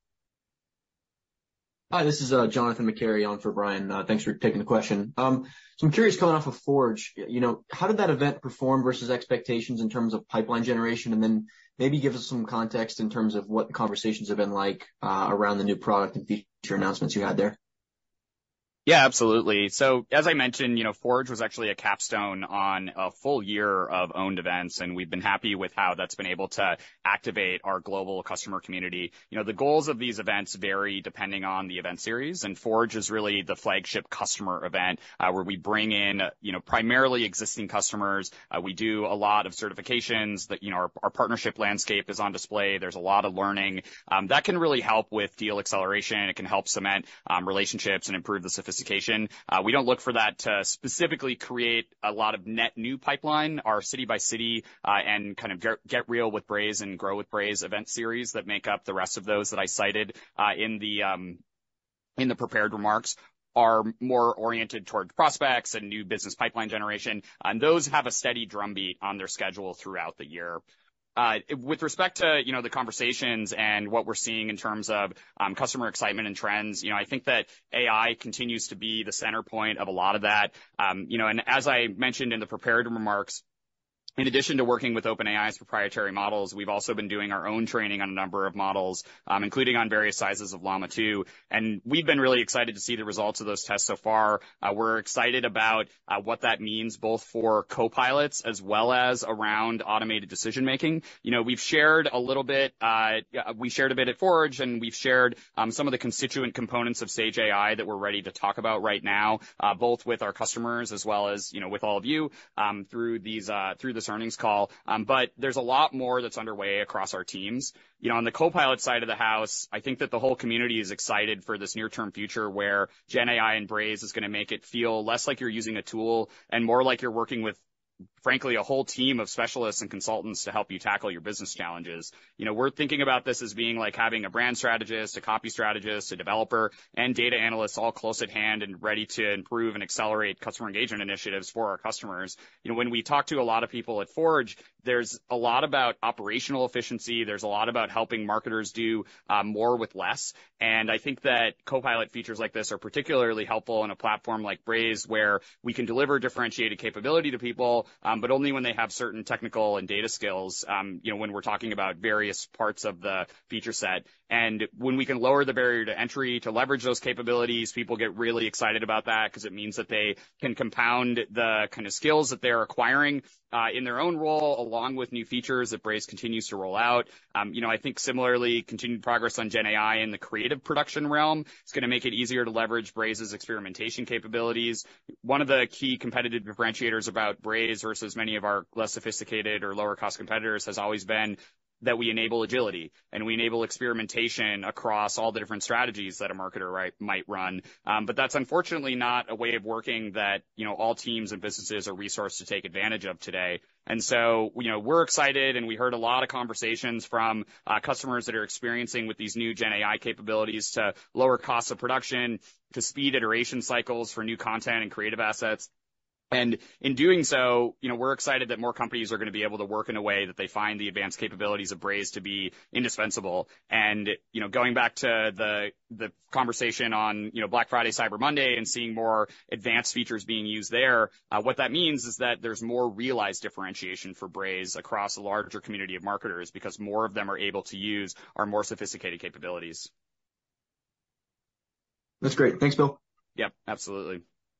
Hi, this is Jonathan McCary on for Brian. Thanks for taking the question. So I'm curious, coming off of Forge, how did that event perform versus expectations in terms of pipeline generation? And then maybe give us some context in terms of what the conversations have been like around the new product and feature announcements you had there. Yeah, absolutely. So as I mentioned, Forge was actually a capstone on a full year of owned events, and we've been happy with how that's been able to activate our global customer community. The goals of these events vary depending on the event series, and Forge is really the flagship customer event where we bring in, primarily existing customers. We do a lot of certifications that, our partnership landscape is on display. There's a lot of learning that can really help with deal acceleration. It can help cement relationships and improve the sophistication. We don't look for that to specifically create a lot of net new pipeline. Our city by city and kind of get real with Braze and grow with Braze event series that make up the rest of those that I cited in the prepared remarks are more oriented toward prospects and new business pipeline generation. And those have a steady drumbeat on their schedule throughout the year. With respect to, the conversations and what we're seeing in terms of customer excitement and trends, I think that AI continues to be the center point of a lot of that. And as I mentioned in the prepared remarks, in addition to working with OpenAI's proprietary models, we've also been doing our own training on a number of models, including on various sizes of Llama 2. And we've been really excited to see the results of those tests so far. We're excited about what that means both for co-pilots as well as around automated decision making. We've shared a little bit, we shared a bit at Forge, and we've shared some of the constituent components of Sage AI that we're ready to talk about right now, both with our customers as well as, with all of you through this earnings call. But there's a lot more that's underway across our teams. On the Copilot side of the house, I think that the whole community is excited for this near-term future where Gen AI and Braze is going to make it feel less like you're using a tool and more like you're working with, frankly, a whole team of specialists and consultants to help you tackle your business challenges. We're thinking about this as being like having a brand strategist, a copy strategist, a developer, and data analysts all close at hand and ready to improve and accelerate customer engagement initiatives for our customers. When we talk to a lot of people at Forge, there's a lot about operational efficiency. There's a lot about helping marketers do more with less. And I think that Copilot features like this are particularly helpful in a platform like Braze, where we can deliver differentiated capability to people, but only when they have certain technical and data skills, when we're talking about various parts of the feature set. And when we can lower the barrier to entry to leverage those capabilities, people get really excited about that because it means that they can compound the kind of skills that they're acquiring in their own role, along with new features that Braze continues to roll out. I think similarly, continued progress on Gen AI in the creative production realm is going to make it easier to leverage Braze's experimentation capabilities. One of the key competitive differentiators about Braze versus many of our less sophisticated or lower cost competitors has always been that we enable agility and we enable experimentation across all the different strategies that a marketer might run. But that's unfortunately not a way of working that, all teams and businesses are resourced to take advantage of today. And so, we're excited, and we heard a lot of conversations from customers that are experiencing with these new Gen AI capabilities to lower costs of production, to speed iteration cycles for new content and creative assets. And in doing so, we're excited that more companies are going to be able to work in a way that they find the advanced capabilities of Braze to be indispensable. And, going back to the conversation on, Black Friday, Cyber Monday, and seeing more advanced features being used there, what that means is that there's more realized differentiation for Braze across a larger community of marketers because more of them are able to use our more sophisticated capabilities. That's great. Thanks, Bill. Yep, absolutely.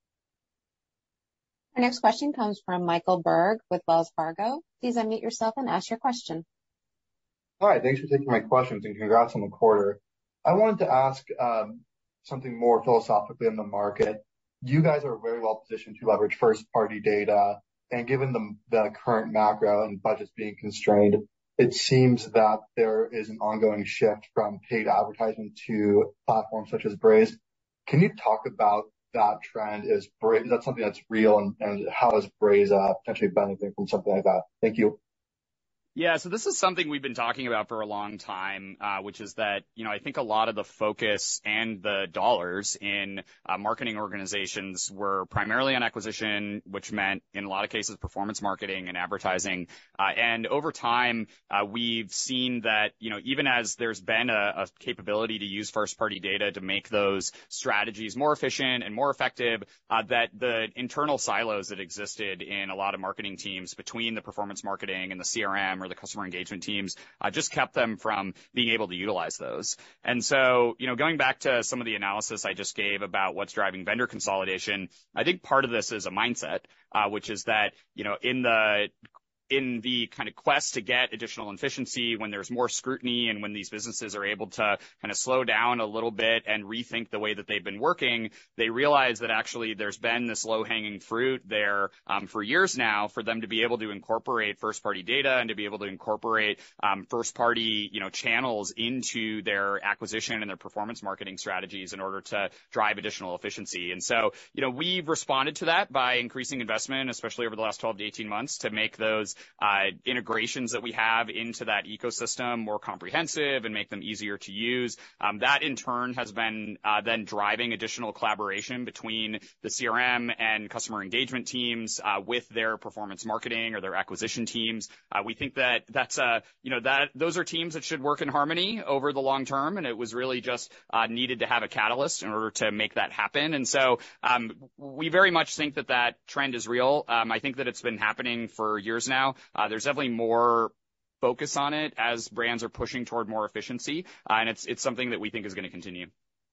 Our next question comes from Michael Berg with Wells Fargo. Please unmute yourself and ask your question. Hi, thanks for taking my questions and congrats on the quarter. I wanted to ask something more philosophically in the market. You guys are very well positioned to leverage first-party data, and given the current macro and budgets being constrained, it seems that there is an ongoing shift from paid advertising to platforms such as Braze. Can you talk about that trend? Is that something that's real, and how is Braze potentially benefiting from something like that? Thank you. Yeah, so this is something we've been talking about for a long time, which is that, I think a lot of the focus and the dollars in marketing organizations were primarily on acquisition, which meant in a lot of cases performance marketing and advertising. And over time, we've seen that, even as there's been a capability to use first-party data to make those strategies more efficient and more effective, that the internal silos that existed in a lot of marketing teams between the performance marketing and the CRM or the customer engagement teams just kept them from being able to utilize those. And so, going back to some of the analysis I just gave about what's driving vendor consolidation, I think part of this is a mindset, which is that, in the kind of quest to get additional efficiency, when there's more scrutiny and when these businesses are able to kind of slow down a little bit and rethink the way that they've been working, they realize that actually there's been this low-hanging fruit there for years now for them to be able to incorporate first-party data and to be able to incorporate first-party channels into their acquisition and their performance marketing strategies in order to drive additional efficiency. And so, we've responded to that by increasing investment, especially over the last 12 to 18 months, to make those integrations that we have into that ecosystem more comprehensive and make them easier to use. That in turn has been then driving additional collaboration between the CRM and customer engagement teams with their performance marketing or their acquisition teams. We think that those are teams that should work in harmony over the long term, and it was really just needed to have a catalyst in order to make that happen. And so we very much think that trend is real. I think that it's been happening for years now. There's definitely more focus on it as brands are pushing toward more efficiency, and it's something that we think is going to continue.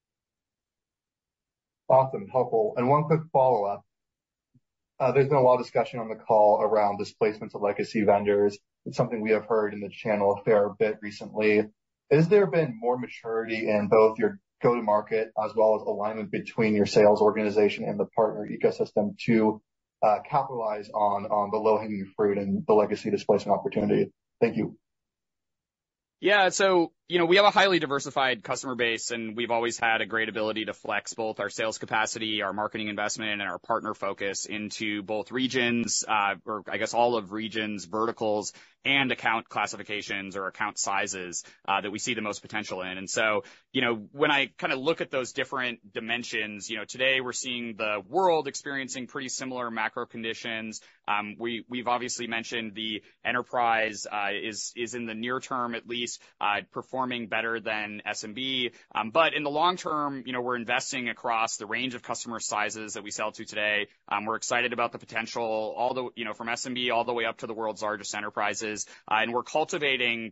Awesome, helpful. And one quick follow-up. There's been a lot of discussion on the call around displacements of legacy vendors. It's something we have heard in the channel a fair bit recently. Has there been more maturity in both your go-to-market as well as alignment between your sales organization and the partner ecosystem to capitalize on the low-hanging fruit and the legacy displacement opportunity? Thank you. Yeah, so, we have a highly diversified customer base, and we've always had a great ability to flex both our sales capacity, our marketing investment, and our partner focus into both regions, or I guess all of regions, verticals, and account classifications or account sizes that we see the most potential in. And so, when I kind of look at those different dimensions, today we're seeing the world experiencing pretty similar macro conditions. We've obviously mentioned the enterprise is in the near term at least performing better than SMB. But in the long term, we're investing across the range of customer sizes that we sell to today. We're excited about the potential, from SMB all the way up to the world's largest enterprises. And we're cultivating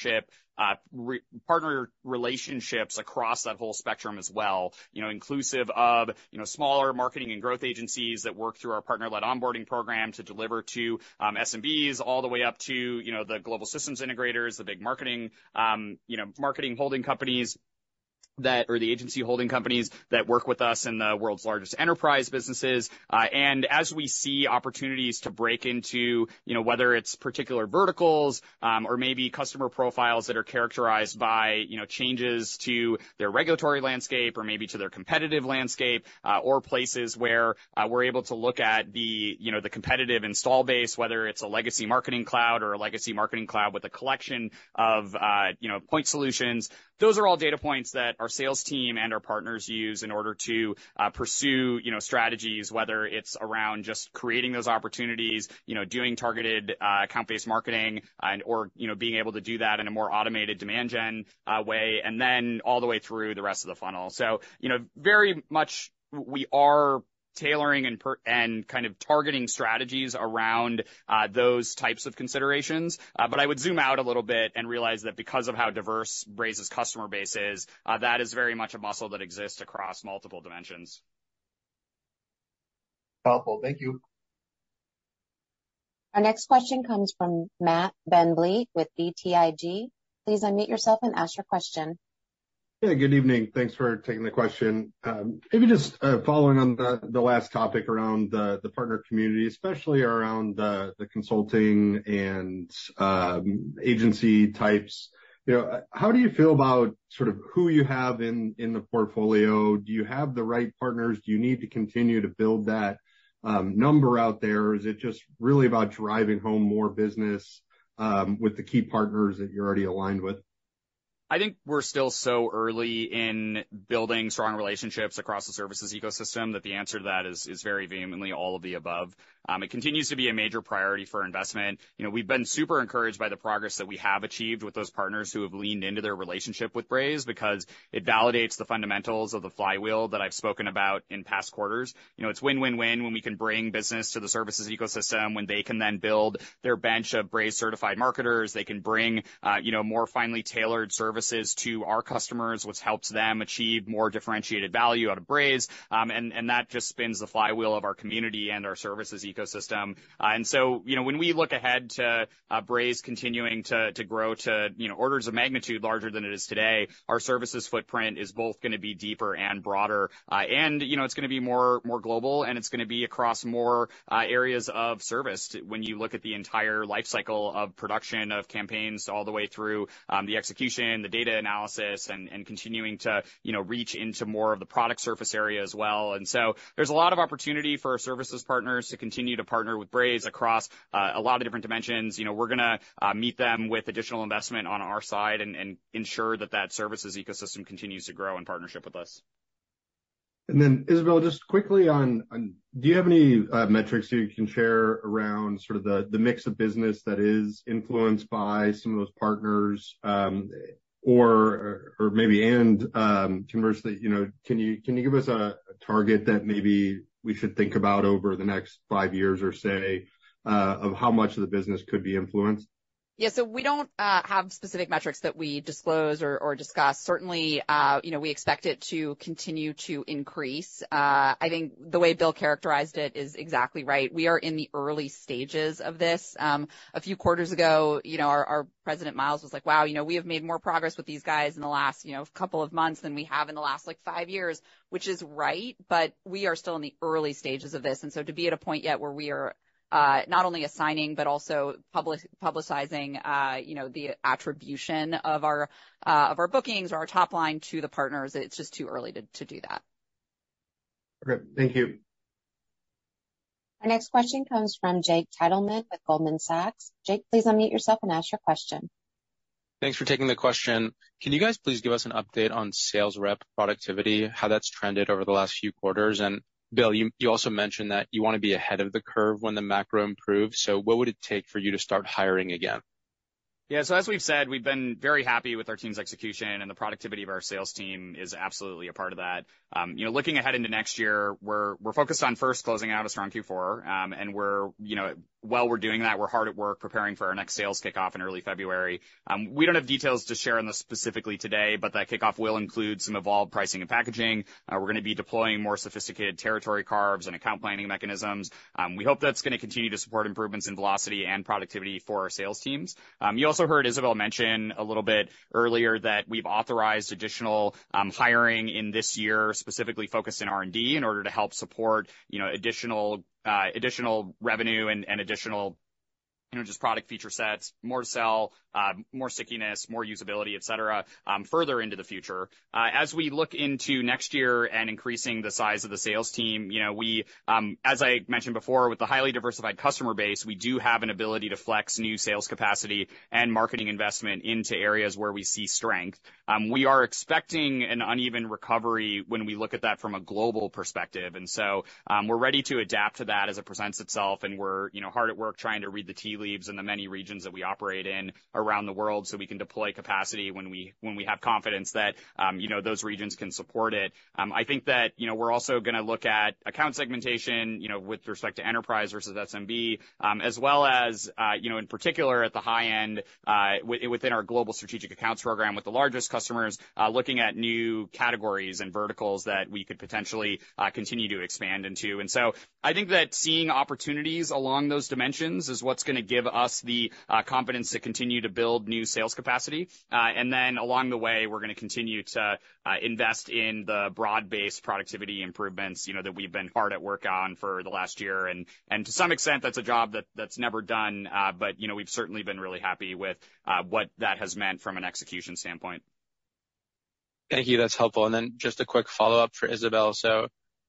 partner relationships across that whole spectrum as well, inclusive of, smaller marketing and growth agencies that work through our partner-led onboarding program to deliver to SMBs all the way up to, the global systems integrators, the big marketing holding companies or the agency holding companies that work with us in the world's largest enterprise businesses. And as we see opportunities to break into, whether it's particular verticals, or maybe customer profiles that are characterized by, changes to their regulatory landscape or maybe to their competitive landscape, or places where we're able to look at the competitive install base, whether it's a legacy marketing cloud or a legacy marketing cloud with a collection of, point solutions. Those are all data points that our sales team and our partners use in order to pursue, strategies, whether it's around just creating those opportunities, doing targeted account-based marketing, or being able to do that in a more automated demand gen way, and then all the way through the rest of the funnel. So, very much we are tailoring and kind of targeting strategies around those types of considerations. But I would zoom out a little bit and realize that because of how diverse Braze's customer base is, that is very much a muscle that exists across multiple dimensions. Helpful. Thank you. Our next question comes from Matt VanVliet with BTIG. Please unmute yourself and ask your question. Yeah, good evening. Thanks for taking the question. Maybe just following on the last topic around the partner community, especially around the consulting and agency types. How do you feel about sort of who you have in the portfolio? Do you have the right partners? Do you need to continue to build that number out there? Or is it just really about driving home more business with the key partners that you're already aligned with? I think we're still so early in building strong relationships across the services ecosystem that the answer to that is very vehemently all of the above. It continues to be a major priority for investment. We've been super encouraged by the progress that we have achieved with those partners who have leaned into their relationship with Braze, because it validates the fundamentals of the flywheel that I've spoken about in past quarters. It's win-win-win when we can bring business to the services ecosystem, when they can then build their bench of Braze certified marketers. They can bring, more finely tailored services to our customers, which helps them achieve more differentiated value out of Braze. And that just spins the flywheel of our community and our services ecosystem. And so, when we look ahead to Braze continuing to grow to, orders of magnitude larger than it is today, our services footprint is both going to be deeper and broader. And, it's going to be more global, and it's going to be across more areas of service. When you look at the entire life cycle of production of campaigns all the way through the execution, the data analysis, and continuing to, reach into more of the product surface area as well. And so there's a lot of opportunity for our services partners to continue to partner with Braze across a lot of different dimensions. We're going to meet them with additional investment on our side and ensure that services ecosystem continues to grow in partnership with us. And then, Isabel, just quickly on do you have any metrics you can share around sort of the mix of business that is influenced by some of those partners, or maybe conversely, can you give us a target that maybe we should think about over the next 5 years or say, of how much of the business could be influenced? Yeah, so we don't have specific metrics that we disclose or discuss. Certainly, we expect it to continue to increase. I think the way Bill characterized it is exactly right. We are in the early stages of this. A few quarters ago, our president Miles was like, wow, we have made more progress with these guys in the last, couple of months than we have in the last 5 years, which is right. But we are still in the early stages of this. And so to be at a point yet where we are not only assigning, but also publicizing, the attribution of our bookings or our top line to the partners, it's just too early to do that. Okay, thank you. Our next question comes from Jake Titleman with Goldman Sachs. Jake, please unmute yourself and ask your question. Thanks for taking the question. Can you guys please give us an update on sales rep productivity, how that's trended over the last few quarters? And Bill, you also mentioned that you want to be ahead of the curve when the macro improves. So what would it take for you to start hiring again? Yeah, so as we've said, we've been very happy with our team's execution, and the productivity of our sales team is absolutely a part of that. Looking ahead into next year, we're focused on first closing out a strong Q4, and while we're doing that, we're hard at work preparing for our next sales kickoff in early February. We don't have details to share on this specifically today, but that kickoff will include some evolved pricing and packaging. We're going to be deploying more sophisticated territory carves and account planning mechanisms. We hope that's going to continue to support improvements in velocity and productivity for our sales teams. You also heard Isabel mention a little bit earlier that we've authorized additional hiring in this year, specifically focused in R&D, in order to help support, additional revenue and additional, just product feature sets, more to sell, more stickiness, more usability, et cetera, further into the future. As we look into next year and increasing the size of the sales team, we, as I mentioned before, with the highly diversified customer base, we do have an ability to flex new sales capacity and marketing investment into areas where we see strength. We are expecting an uneven recovery when we look at that from a global perspective. And so, we're ready to adapt to that as it presents itself. And we're, hard at work trying to read the tea leaves in the many regions that we operate in around the world, so we can deploy capacity when we have confidence that, those regions can support it. I think that, we're also going to look at account segmentation, with respect to enterprise versus SMB, as well as, in particular at the high end, within our global strategic accounts program with the largest customers, looking at new categories and verticals that we could potentially continue to expand into. And so I think that seeing opportunities along those dimensions is what's going to give us the confidence to continue to build new sales capacity. And then along the way, we're going to continue to invest in the broad-based productivity improvements, that we've been hard at work on for the last year. And to some extent, that's a job that's never done. But, we've certainly been really happy with what that has meant from an execution standpoint. Thank you. That's helpful. And then just a quick follow-up for Isabel. So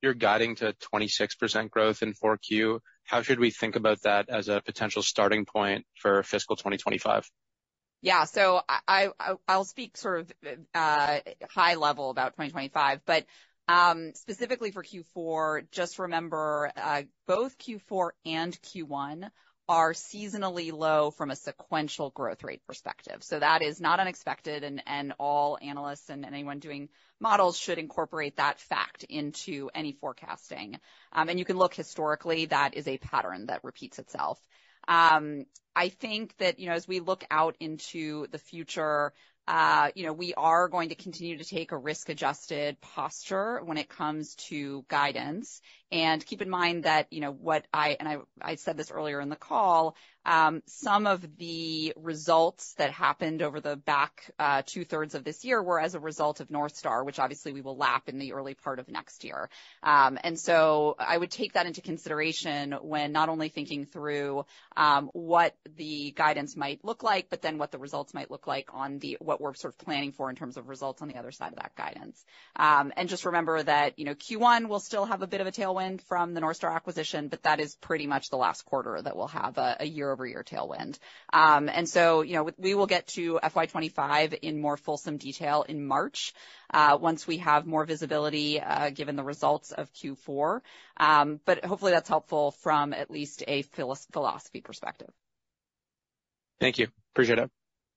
you're guiding to 26% growth in 4Q. How should we think about that as a potential starting point for fiscal 2025? Yeah, so I'll speak sort of high level about 2025, but specifically for Q4, just remember both Q4 and Q1 are seasonally low from a sequential growth rate perspective. So that is not unexpected, and all analysts and anyone doing models should incorporate that fact into any forecasting. And you can look historically, that is a pattern that repeats itself. I think that, as we look out into the future, we are going to continue to take a risk-adjusted posture when it comes to guidance. And keep in mind that, I said this earlier in the call, some of the results that happened over the back 2/3 of this year were as a result of North Star, which obviously we will lap in the early part of next year. And so I would take that into consideration when not only thinking through what the guidance might look like, but then what the results might look like on what we're sort of planning for in terms of results on the other side of that guidance. And just remember that, Q1 will still have a bit of a tailwind from the North Star acquisition, but that is pretty much the last quarter that will have a year-over-year tailwind. And so, we will get to FY25 in more fulsome detail in March, once we have more visibility, given the results of Q4. But hopefully that's helpful from at least a philosophy perspective. Thank you. Appreciate it.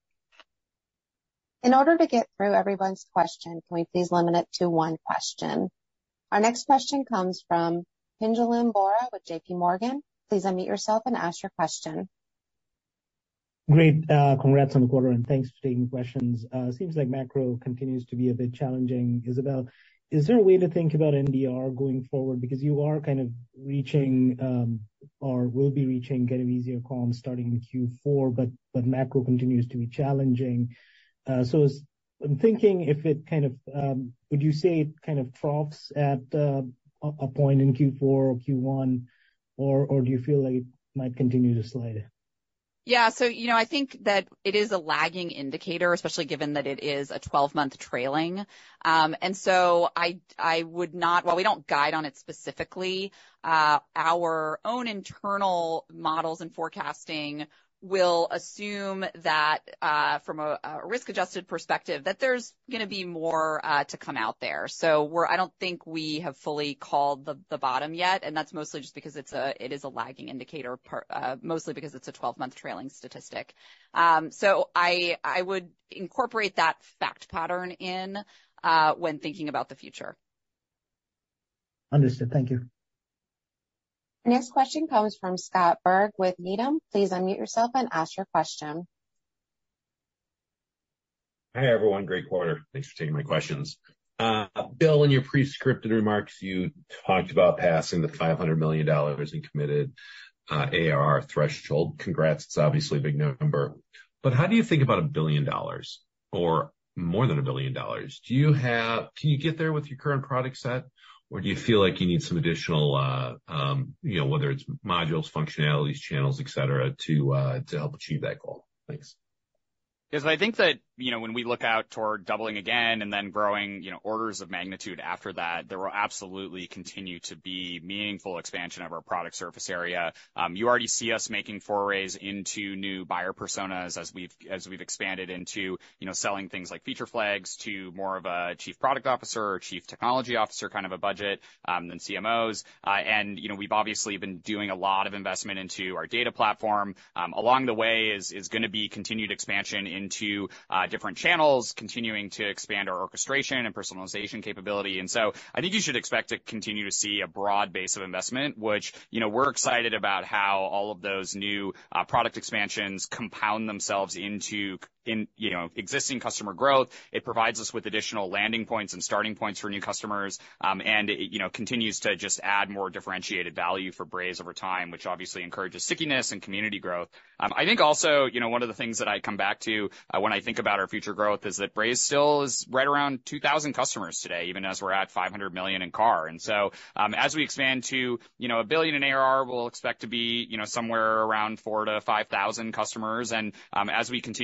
In order to get through everyone's question, can we please limit it to one question? Our next question comes from Pinjalim Bora with JP Morgan. Please unmute yourself and ask your question. Great. Congrats on the quarter, and thanks for taking questions. Seems like macro continues to be a bit challenging. Isabel, is there a way to think about NDR going forward? Because you are kind of reaching, or will be reaching kind of easier comms starting in Q4, but macro continues to be challenging. So I'm thinking if it kind of, would you say it kind of troughs at a point in Q4 or Q1, or do you feel like it might continue to slide? Yeah, so, I think that it is a lagging indicator, especially given that it is a 12-month trailing. And so I would not, while we don't guide on it specifically, our own internal models and forecasting will assume that from a risk-adjusted perspective, that there's going to be more to come out there. So I don't think we have fully called the bottom yet, and that's mostly just because it is a lagging indicator, mostly because it's a 12-month trailing statistic. So I would incorporate that fact pattern in when thinking about the future. Understood. Thank you. Next question comes from Scott Berg with Needham. Please unmute yourself and ask your question. Hi, everyone. Great quarter. Thanks for taking my questions. Bill, in your pre-scripted remarks, you talked about passing the $500 million in committed ARR threshold. Congrats. It's obviously a big number. But how do you think about $1 billion or more than $1 billion? Can you get there with your current product set? Or do you feel like you need some additional, whether it's modules, functionalities, channels, et cetera, to help achieve that goal? Thanks. Yes, I think that, when we look out toward doubling again and then growing, orders of magnitude after that, there will absolutely continue to be meaningful expansion of our product surface area. You already see us making forays into new buyer personas as we've expanded into, selling things like feature flags to more of a chief product officer or chief technology officer kind of a budget than CMOs. And, we've obviously been doing a lot of investment into our data platform. Along the way is going to be continued expansion into different channels, continuing to expand our orchestration and personalization capability. And so I think you should expect to continue to see a broad base of investment, which, we're excited about how all of those new product expansions compound themselves into existing customer growth. It provides us with additional landing points and starting points for new customers. And it, continues to just add more differentiated value for Braze over time, which obviously encourages stickiness and community growth. I think also, one of the things that I come back to when I think about our future growth is that Braze still is right around 2,000 customers today, even as we're at 500 million in CARR. And so, as we expand to, $1 billion in ARR, we'll expect to be, somewhere around 4,000 to 5,000 customers. And, as we continue to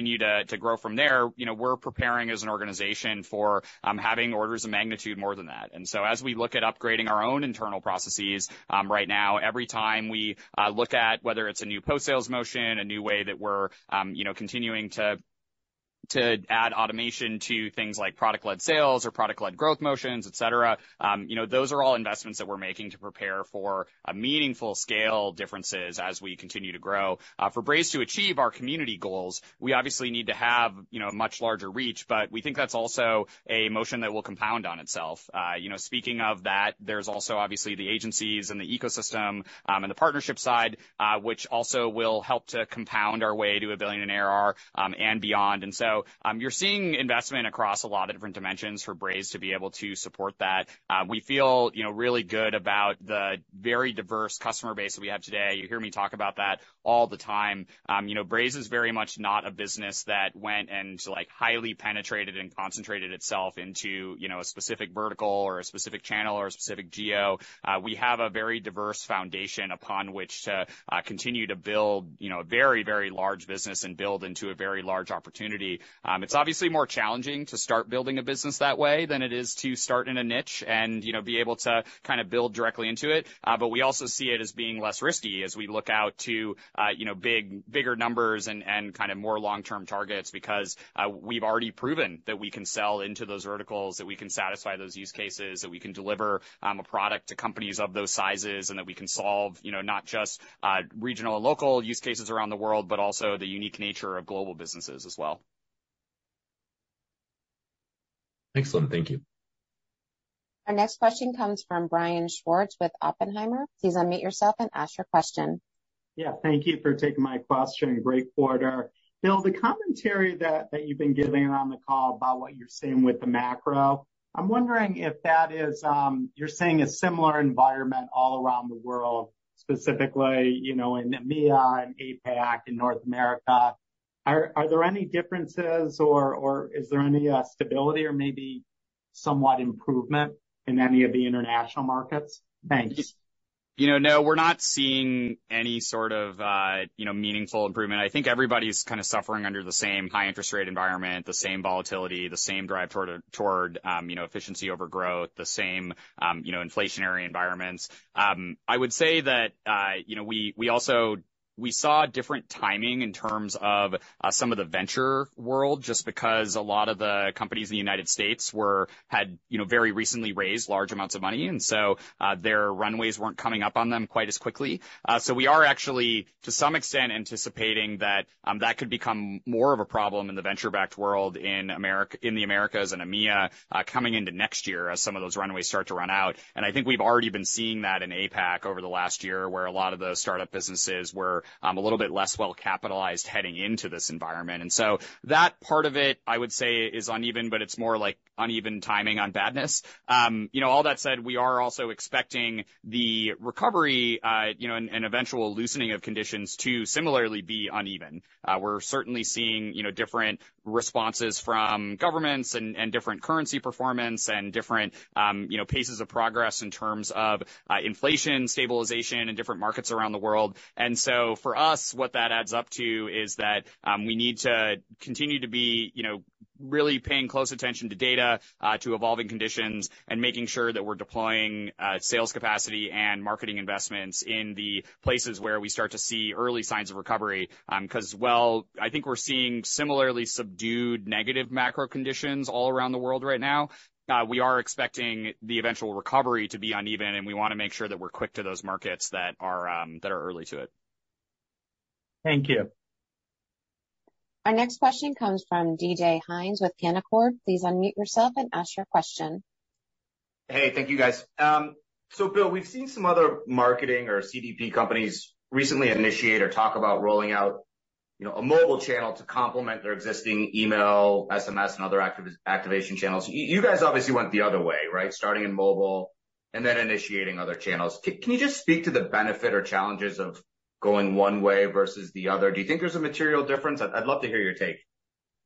to grow from there, we're preparing as an organization for having orders of magnitude more than that. And so as we look at upgrading our own internal processes right now, every time we look at whether it's a new post-sales motion, a new way that we're continuing to add automation to things like product-led sales or product-led growth motions, et cetera. Those are all investments that we're making to prepare for meaningful scale differences as we continue to grow. For Braze to achieve our community goals, we obviously need to have, a much larger reach, but we think that's also a motion that will compound on itself. Speaking of that, there's also obviously the agencies and the ecosystem and the partnership side, which also will help to compound our way to $1 billion in ARR and beyond. And so you're seeing investment across a lot of different dimensions for Braze to be able to support that. We feel, really good about the very diverse customer base that we have today. You hear me talk about that all the time. Braze is very much not a business that went and highly penetrated and concentrated itself into, a specific vertical or a specific channel or a specific geo. We have a very diverse foundation upon which to continue to build, a very, very large business and build into a very large opportunity. It's obviously more challenging to start building a business that way than it is to start in a niche and, be able to kind of build directly into it. But we also see it as being less risky as we look out to, bigger numbers and kind of more long-term targets, because we've already proven that we can sell into those verticals, that we can satisfy those use cases, that we can deliver a product to companies of those sizes, and that we can solve, not just regional and local use cases around the world, but also the unique nature of global businesses as well. Excellent. Thank you. Our next question comes from Brian Schwartz with Oppenheimer. Please unmute yourself and ask your question. Yeah, thank you for taking my question. Great quarter. Bill, the commentary that you've been giving on the call about what you're seeing with the macro, I'm wondering if that is, you're seeing a similar environment all around the world, specifically, in EMEA and APAC in North America. Are there any differences or is there any stability or maybe somewhat improvement in any of the international markets? Thanks. No, we're not seeing any sort of, meaningful improvement. I think everybody's kind of suffering under the same high interest rate environment, the same volatility, the same drive toward efficiency over growth, the same, inflationary environments. I would say that, we saw different timing in terms of some of the venture world, just because a lot of the companies in the United States had very recently raised large amounts of money, and so their runways weren't coming up on them quite as quickly. So we are actually, to some extent, anticipating that that could become more of a problem in the venture-backed world in the Americas and EMEA coming into next year as some of those runways start to run out. And I think we've already been seeing that in APAC over the last year, where a lot of the startup businesses were a little bit less well capitalized heading into this environment. And so that part of it, I would say, is uneven, but it's more like uneven timing on badness. All that said, we are also expecting the recovery, and eventual loosening of conditions to similarly be uneven. We're certainly seeing, different responses from governments and different currency performance and different, paces of progress in terms of inflation stabilization in different markets around the world. And so for us, what that adds up to is that we need to continue to be, really paying close attention to data, to evolving conditions, and making sure that we're deploying sales capacity and marketing investments in the places where we start to see early signs of recovery. Because, I think we're seeing similarly subdued negative macro conditions all around the world right now. We are expecting the eventual recovery to be uneven, and we want to make sure that we're quick to those markets that are early to it. Thank you. Our next question comes from DJ Hynes with Canaccord. Please unmute yourself and ask your question. Hey, thank you, guys. So, Bill, we've seen some other marketing or CDP companies recently initiate or talk about rolling out, a mobile channel to complement their existing email, SMS, and other activation channels. You guys obviously went the other way, right? Starting in mobile and then initiating other channels. Can you just speak to the benefit or challenges of going one way versus the other? Do you think there's a material difference? I'd love to hear your take.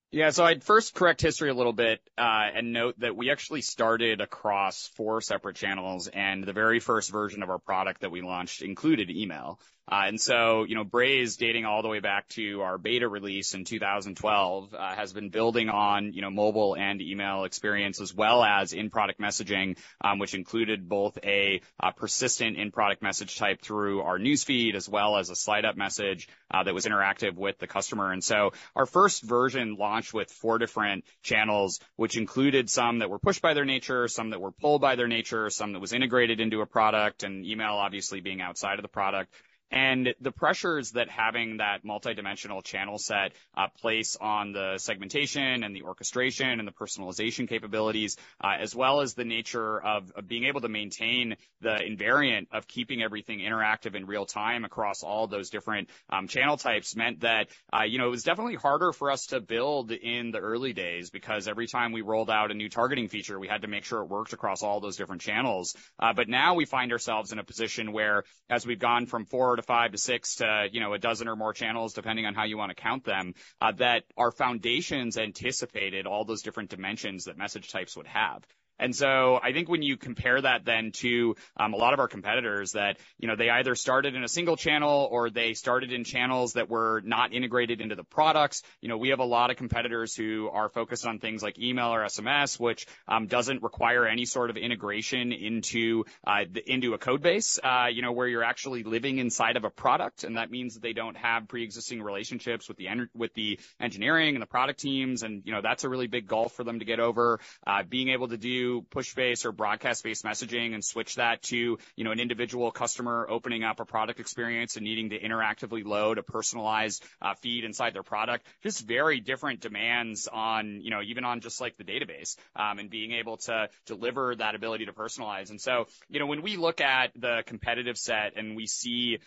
Yeah, so I'd first correct history a little bit and note that we actually started across 4 separate channels, and the very first version of our product that we launched included email. And so, Braze, dating all the way back to our beta release in 2012, has been building on, mobile and email experience as well as in-product messaging, which included both a persistent in-product message type through our newsfeed as well as a slide-up message that was interactive with the customer. And so our first version launched with 4 different channels, which included some that were pushed by their nature, some that were pulled by their nature, some that was integrated into a product, and email obviously being outside of the product. And the pressures that having that multidimensional channel set place on the segmentation and the orchestration and the personalization capabilities, as well as the nature of being able to maintain the invariant of keeping everything interactive in real time across all those different channel types meant that, it was definitely harder for us to build in the early days, because every time we rolled out a new targeting feature, we had to make sure it worked across all those different channels. But now we find ourselves in a position where, as we've gone from 4 to 5 to 6 to, a dozen or more channels, depending on how you want to count them, that our foundations anticipated all those different dimensions that message types would have. And so I think when you compare that then to a lot of our competitors that, they either started in a single channel or they started in channels that were not integrated into the products. We have a lot of competitors who are focused on things like email or SMS, which doesn't require any sort of integration into a code base, where you're actually living inside of a product. And that means that they don't have pre-existing relationships with the engineering and the product teams. And, that's a really big gulf for them to get over. Being able to do push-based or broadcast-based messaging and switch that to, an individual customer opening up a product experience and needing to interactively load a personalized feed inside their product. Just very different demands on, even on just like the database, and being able to deliver that ability to personalize. And so, when we look at the competitive set and we see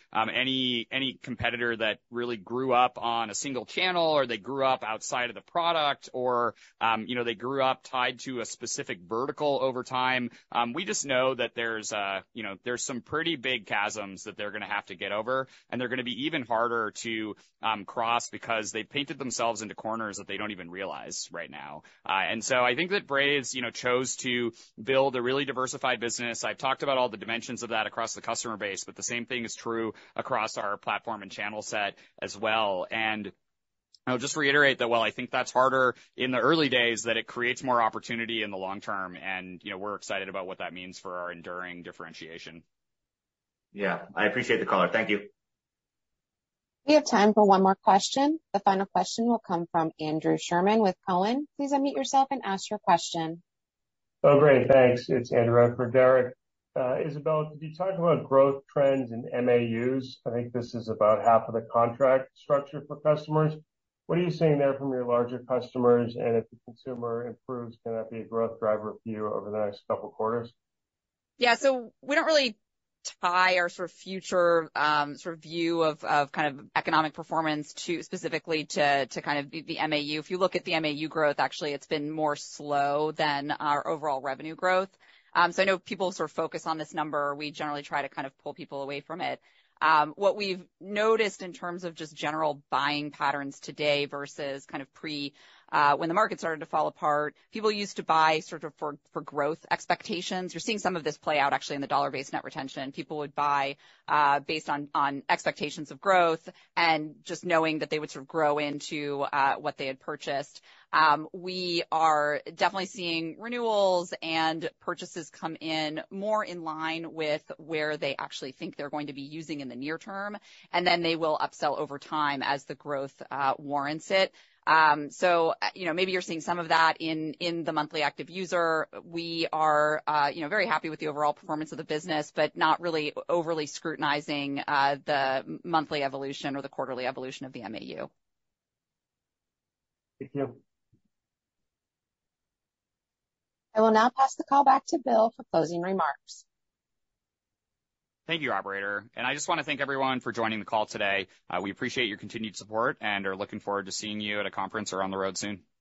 any competitor that really grew up on a single channel, or they grew up outside of the product, or, they grew up tied to a specific vertical over time, we just know that there's some pretty big chasms that they're going to have to get over, and they're going to be even harder to cross because they've painted themselves into corners that they don't even realize right now. And so I think that Braze, chose to build a really diversified business. I've talked about all the dimensions of that across the customer base, but the same thing is true across our platform and channel set as well. And I'll just reiterate that while I think that's harder in the early days, that it creates more opportunity in the long term. And, we're excited about what that means for our enduring differentiation. Yeah, I appreciate the color. Thank you. We have time for one more question. The final question will come from Andrew Sherman with Cowen. Please unmute yourself and ask your question. Oh, great. Thanks. It's Andrew for Derek. Isabel, could you talk about growth trends in MAUs? I think this is about half of the contract structure for customers. What are you seeing there from your larger customers? And if the consumer improves, can that be a growth driver for you over the next couple of quarters? Yeah, so we don't really tie our sort of future view of kind of economic performance specifically to kind of the MAU. If you look at the MAU growth, actually, it's been more slow than our overall revenue growth. So I know people sort of focus on this number. We generally try to kind of pull people away from it. What we've noticed in terms of just general buying patterns today versus kind of when the market started to fall apart, people used to buy sort of for growth expectations. You're seeing some of this play out actually in the dollar-based net retention. People would buy based on expectations of growth and just knowing that they would sort of grow into what they had purchased. We are definitely seeing renewals and purchases come in more in line with where they actually think they're going to be using in the near term, and then they will upsell over time as the growth warrants it. So, maybe you're seeing some of that in the monthly active user. We are, very happy with the overall performance of the business, but not really overly scrutinizing the monthly evolution or the quarterly evolution of the MAU. Thank you. I will now pass the call back to Bill for closing remarks. Thank you, operator. And I just want to thank everyone for joining the call today. We appreciate your continued support and are looking forward to seeing you at a conference or on the road soon.